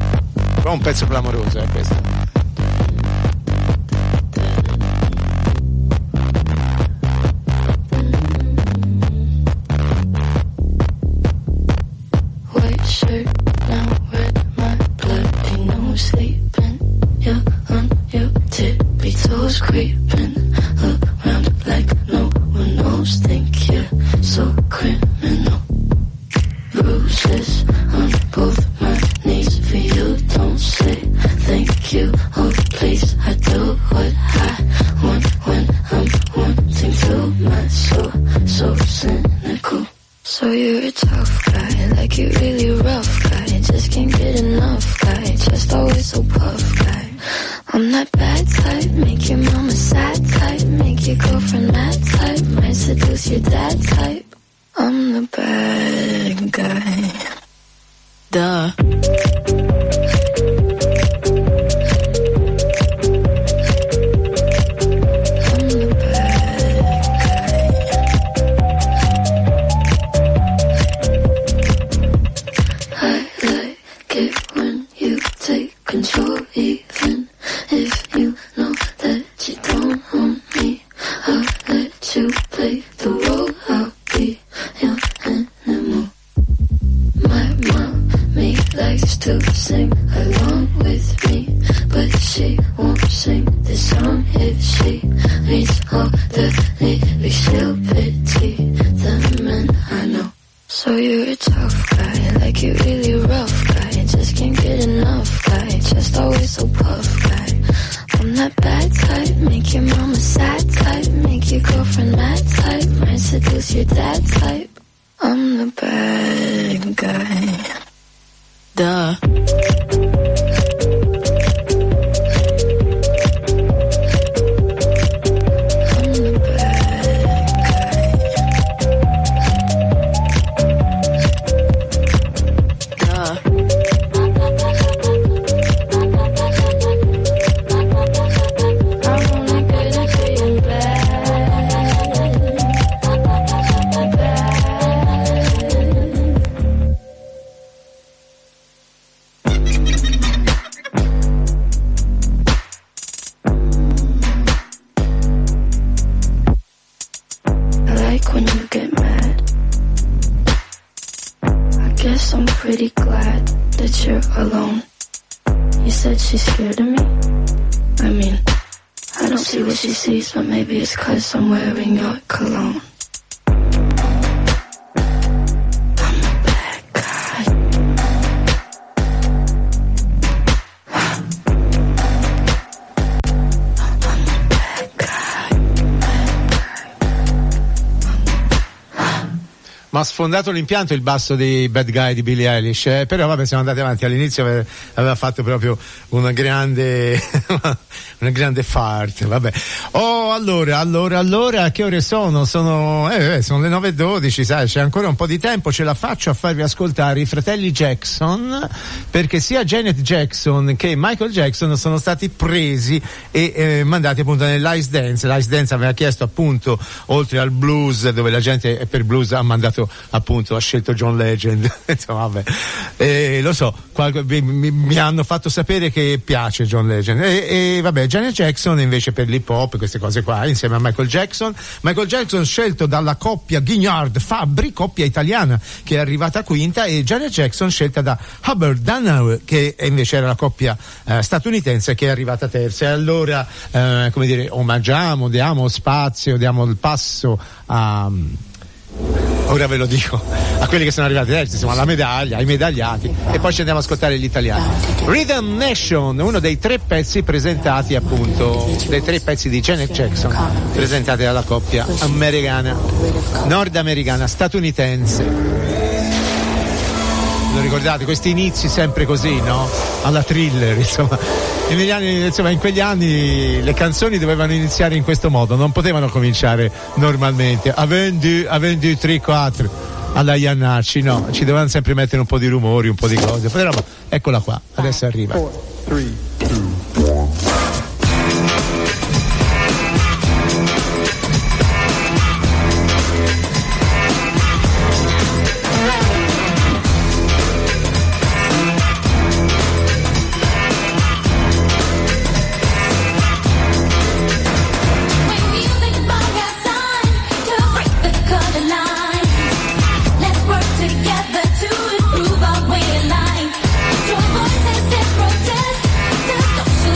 qua un pezzo clamoroso è eh, questo. Shirt now red, my bloody nose sleeping. You're on your tippy toes, creeping around like no one knows. Think you're so criminal. Bruises on both my knees for you. Don't say thank you. Oh please, I do what I want when I'm wanting to. My soul so cynical. So you're a tough guy, like you really rough guy. Just can't get enough guy, just always so puff guy. I'm that bad type, make your mama sad type, make your girlfriend mad type, might seduce your dad type. I'm the bad guy. Duh. Control, even if you know that you don't own me. I'll let you play the role, I'll be your animal. My mommy likes to sing along with me, but she won't sing this song if she reads all the lyrics. She'll pity the men I know. So you're a tough guy, like you really rough guy. Just can't get enough guy, just always so puff guy. I'm that bad type, make your mama sad type, make your girlfriend mad type, might seduce your dad type. I'm the bad guy. Duh. Bad. You said she's scared of me. I mean, I don't see what she sees, but maybe it's 'cause I'm wearing your cologne. Ma ha sfondato l'impianto il basso di Bad Guy di Billie Eilish, eh? Però vabbè, siamo andati avanti. All'inizio aveva, aveva fatto proprio una grande una grande fart, vabbè. Oh, allora, allora, allora, che ore sono? Sono, eh, sono le nove e dodici, sai, c'è ancora un po' di tempo, ce la faccio a farvi ascoltare i fratelli Jackson, perché sia Janet Jackson che Michael Jackson sono stati presi e eh, mandati appunto nell'Ice Dance. L'Ice Dance aveva chiesto appunto, oltre al blues, dove la gente per blues ha mandato appunto, ha scelto John Legend. Insomma, vabbè, eh, lo so, qual- mi, mi, mi hanno fatto sapere che piace John Legend e, e vabbè, Janet Jackson invece per l'hip hop, queste cose qua, insieme a Michael Jackson. Michael Jackson scelto dalla coppia Guignard-Fabri, coppia italiana che è arrivata quinta, e Janet Jackson scelta da Hubbard Danaher, che invece era la coppia eh, statunitense, che è arrivata terza. E allora eh, come dire, omaggiamo, diamo spazio, diamo il passo a, ora ve lo dico, a quelli che sono arrivati terzi, insomma, alla medaglia, ai medagliati, e poi ci andiamo a ascoltare gli italiani. Rhythm Nation, uno dei tre pezzi presentati appunto, dei tre pezzi di Janet Jackson presentati dalla coppia americana, nordamericana, statunitense. Lo ricordate, questi inizi sempre così, no? Alla Thriller, insomma. Negli anni, insomma, in quegli anni le canzoni dovevano iniziare in questo modo, non potevano cominciare normalmente. Avendi, avendi tre quattro alla Iannacci, no, ci dovevano sempre mettere un po' di rumori, un po' di cose. Però eccola qua, adesso arriva. four, three, two, one. Together to improve our way of life. Join voices and protest.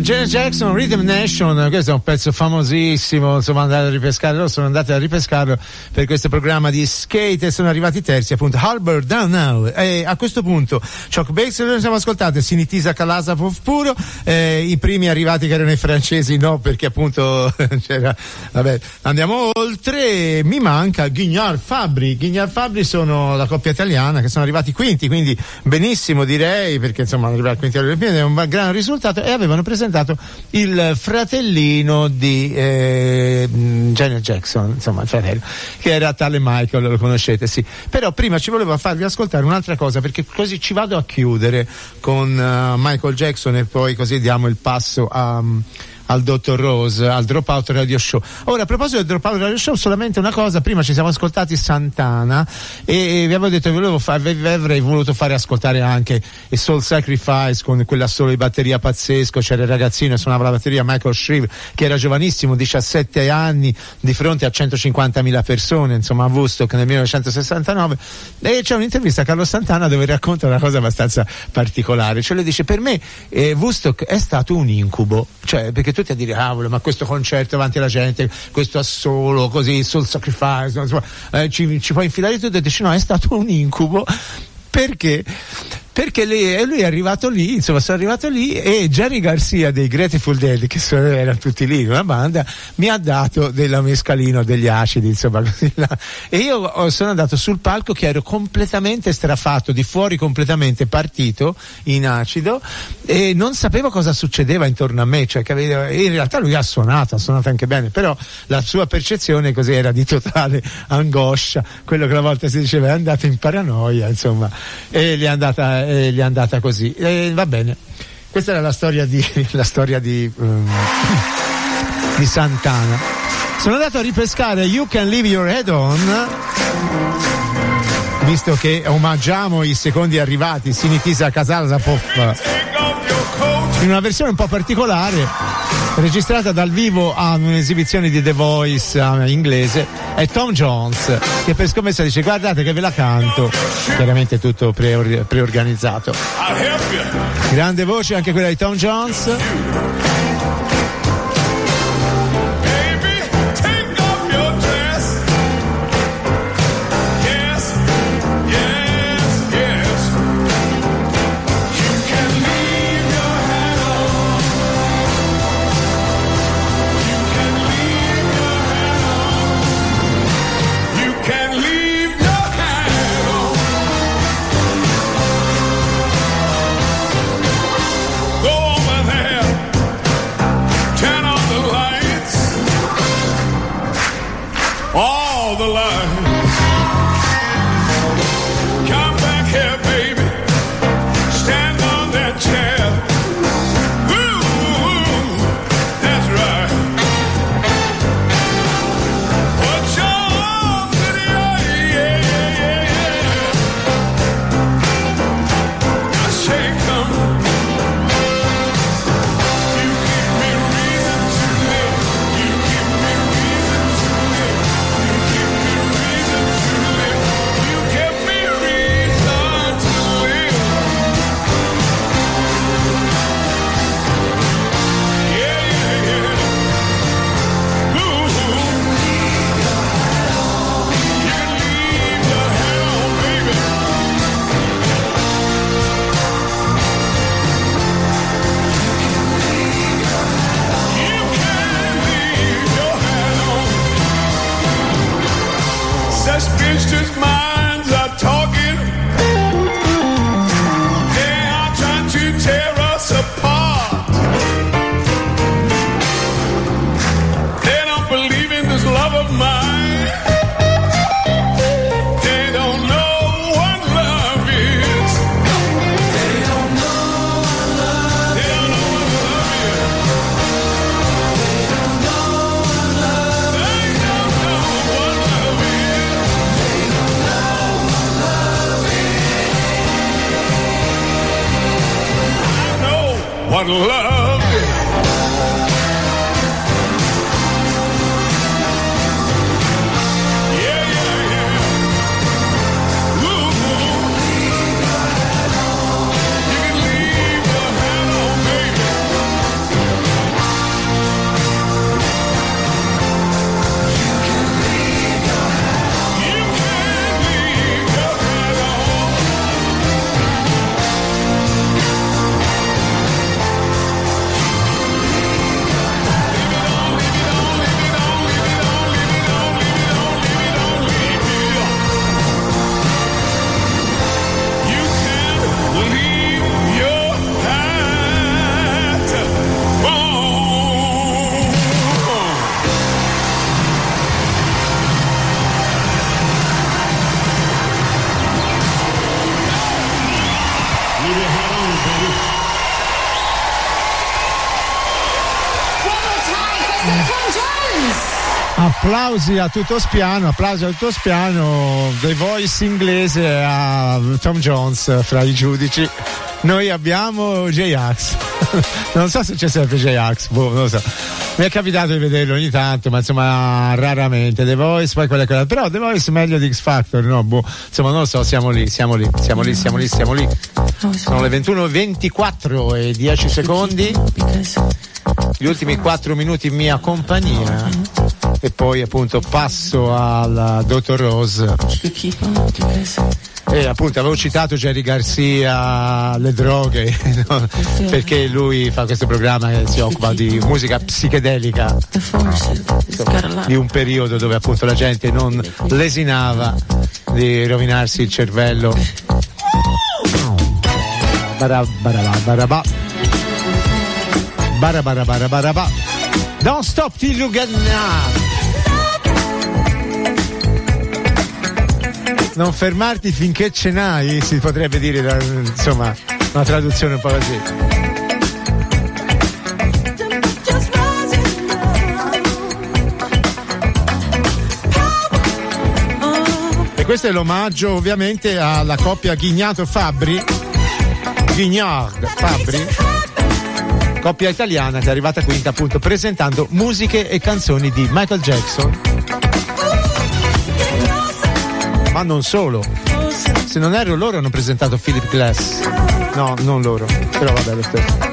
Janet Jackson, Rhythm Nation, questo è un pezzo famosissimo, insomma andate a ripescare, loro sono andati a ripescarlo per questo programma di skate e sono arrivati terzi, appunto, Harbor Down Now. E a questo punto Chuck Bass, noi siamo ascoltati Sinitisa Kalasapov puro, eh, i primi arrivati che erano i francesi no, perché appunto c'era, vabbè, andiamo oltre, mi manca Guignard Fabri, Guignard Fabri sono la coppia italiana che sono arrivati quinti, quindi benissimo direi, perché insomma arrivare al quinti alle Olimpiadi è un gran risultato, e avevano presentato il fratellino di eh, Janet Jackson, insomma il fratello, che era tale Michael, lo conoscete, sì. Però prima ci volevo farvi ascoltare un'altra cosa, perché così ci vado a chiudere con uh, Michael Jackson e poi così diamo il passo a um, al dottor Rose, al Dropout Radio Show. Ora, a proposito del Dropout Radio Show, solamente una cosa: prima ci siamo ascoltati Santana e, e vi avevo detto che volevo fare, vi avrei voluto fare ascoltare anche il Soul Sacrifice con quella solo di batteria pazzesco. C'era il ragazzino che suonava la batteria, Michael Shreve, che era giovanissimo, diciassette anni, di fronte a centocinquantamila persone, insomma a Woodstock nel millenovecentosessantanove, e c'è un'intervista a Carlo Santana dove racconta una cosa abbastanza particolare, cioè lui dice: per me eh, Woodstock è stato un incubo, cioè perché tutti a dire cavolo, ma questo concerto davanti alla gente, questo assolo così, Soul Sacrifice, insomma, eh, ci, ci puoi infilare tutto, e dice no, è stato un incubo, perché perché lui, lui è arrivato lì, insomma sono arrivato lì, e Jerry Garcia dei Grateful Dead, che sono, erano tutti lì in una banda, mi ha dato della mescalina, degli acidi, insomma così là, e io sono andato sul palco che ero completamente strafatto, di fuori completamente partito in acido, e non sapevo cosa succedeva intorno a me, cioè che avevo, in realtà lui ha suonato, ha suonato anche bene, però la sua percezione così era di totale angoscia, quello che una volta si diceva è andato in paranoia, insomma, e gli è andata E gli è andata così, e va bene. Questa era la storia di la storia di um, di Santana. Sono andato a ripescare You Can Leave Your Head On, visto che omaggiamo i secondi arrivati, Sinitisa Kalasapov, in una versione un po' particolare, registrata dal vivo a un'esibizione di The Voice uh, inglese. È Tom Jones che per scommessa dice: guardate che ve la canto, chiaramente tutto pre- preorganizzato. Grande voce anche quella di Tom Jones. Applausi a tutto spiano, applausi a tutto spiano, The Voice inglese a Tom Jones fra i giudici. Noi abbiamo J-Ax. Non so se c'è sempre J-Ax, boh, non lo so. Mi è capitato di vederlo ogni tanto, ma insomma raramente. The Voice, poi quella quella. Però The Voice meglio di X Factor, no? Boh, insomma non lo so, siamo lì, siamo lì, siamo lì, siamo lì, siamo lì. Sono le ventuno e ventiquattro e dieci secondi. Gli ultimi quattro minuti in mia compagnia. E poi appunto passo al dottor Rose. E appunto avevo citato Jerry Garcia, le droghe, no? Perché lui fa questo programma che si occupa di musica psichedelica, insomma, di un periodo dove appunto la gente non lesinava di rovinarsi il cervello. Barabara barabà barabara barabà. Don't stop till you get enough. Non fermarti finché ce n'hai, si potrebbe dire, insomma, una traduzione un po' così. E questo è l'omaggio ovviamente alla coppia Ghignato-Fabbri, Guignard-Fabbri, coppia italiana che è arrivata quinta appunto presentando musiche e canzoni di Michael Jackson. Ma non solo, se non erro loro hanno presentato Philip Glass, no, non loro, però vabbè lo stesso.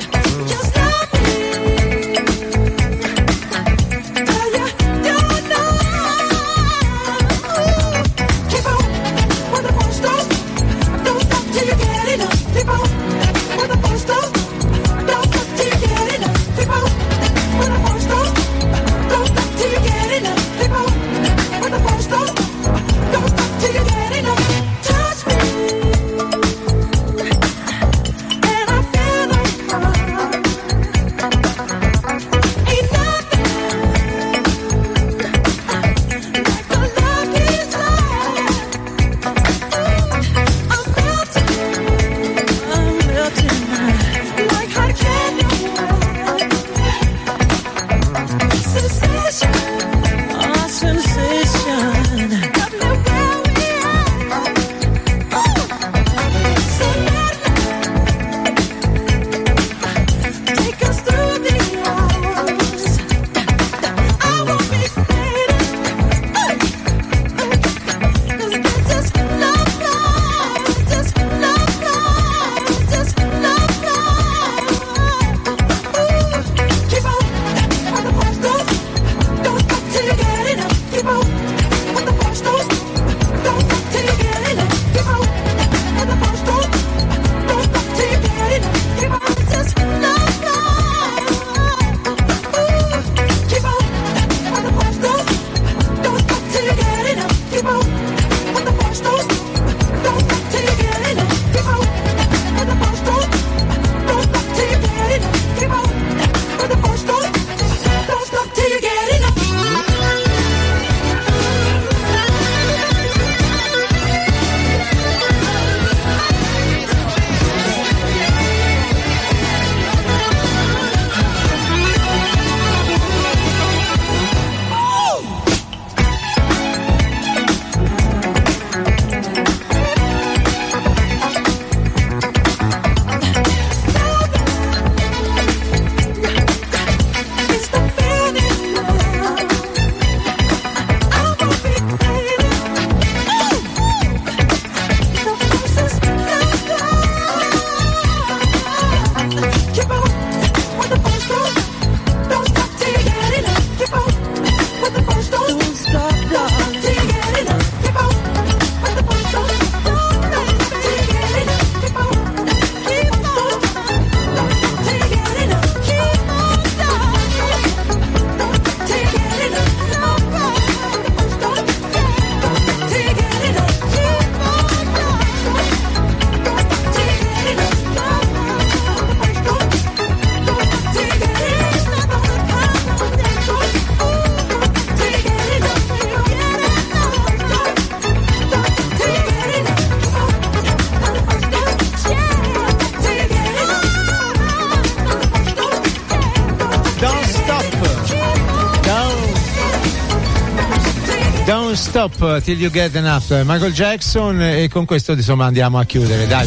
Don't Stop Till You Get Enough, Michael Jackson, e con questo insomma andiamo a chiudere, dai.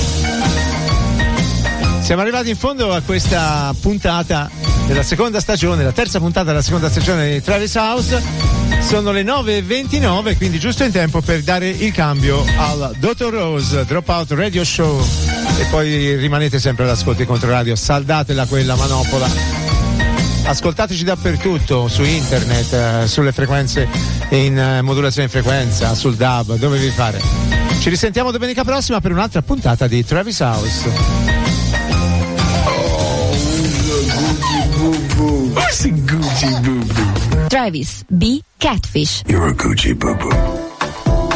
Siamo arrivati in fondo a questa puntata della seconda stagione, la terza puntata della seconda stagione di Travis House. Sono le nove e ventinove, quindi giusto in tempo per dare il cambio al Dottor Rose Dropout Radio Show, e poi rimanete sempre all'ascolto di Controradio, saldatela quella manopola. Ascoltateci dappertutto, su internet, eh, sulle frequenze in eh, modulazione di frequenza, sul D A B, dove vi pare. Ci risentiamo domenica prossima per un'altra puntata di Travis House. What's a Gucci boo boo? Travis B. Catfish. You're a Gucci boo boo.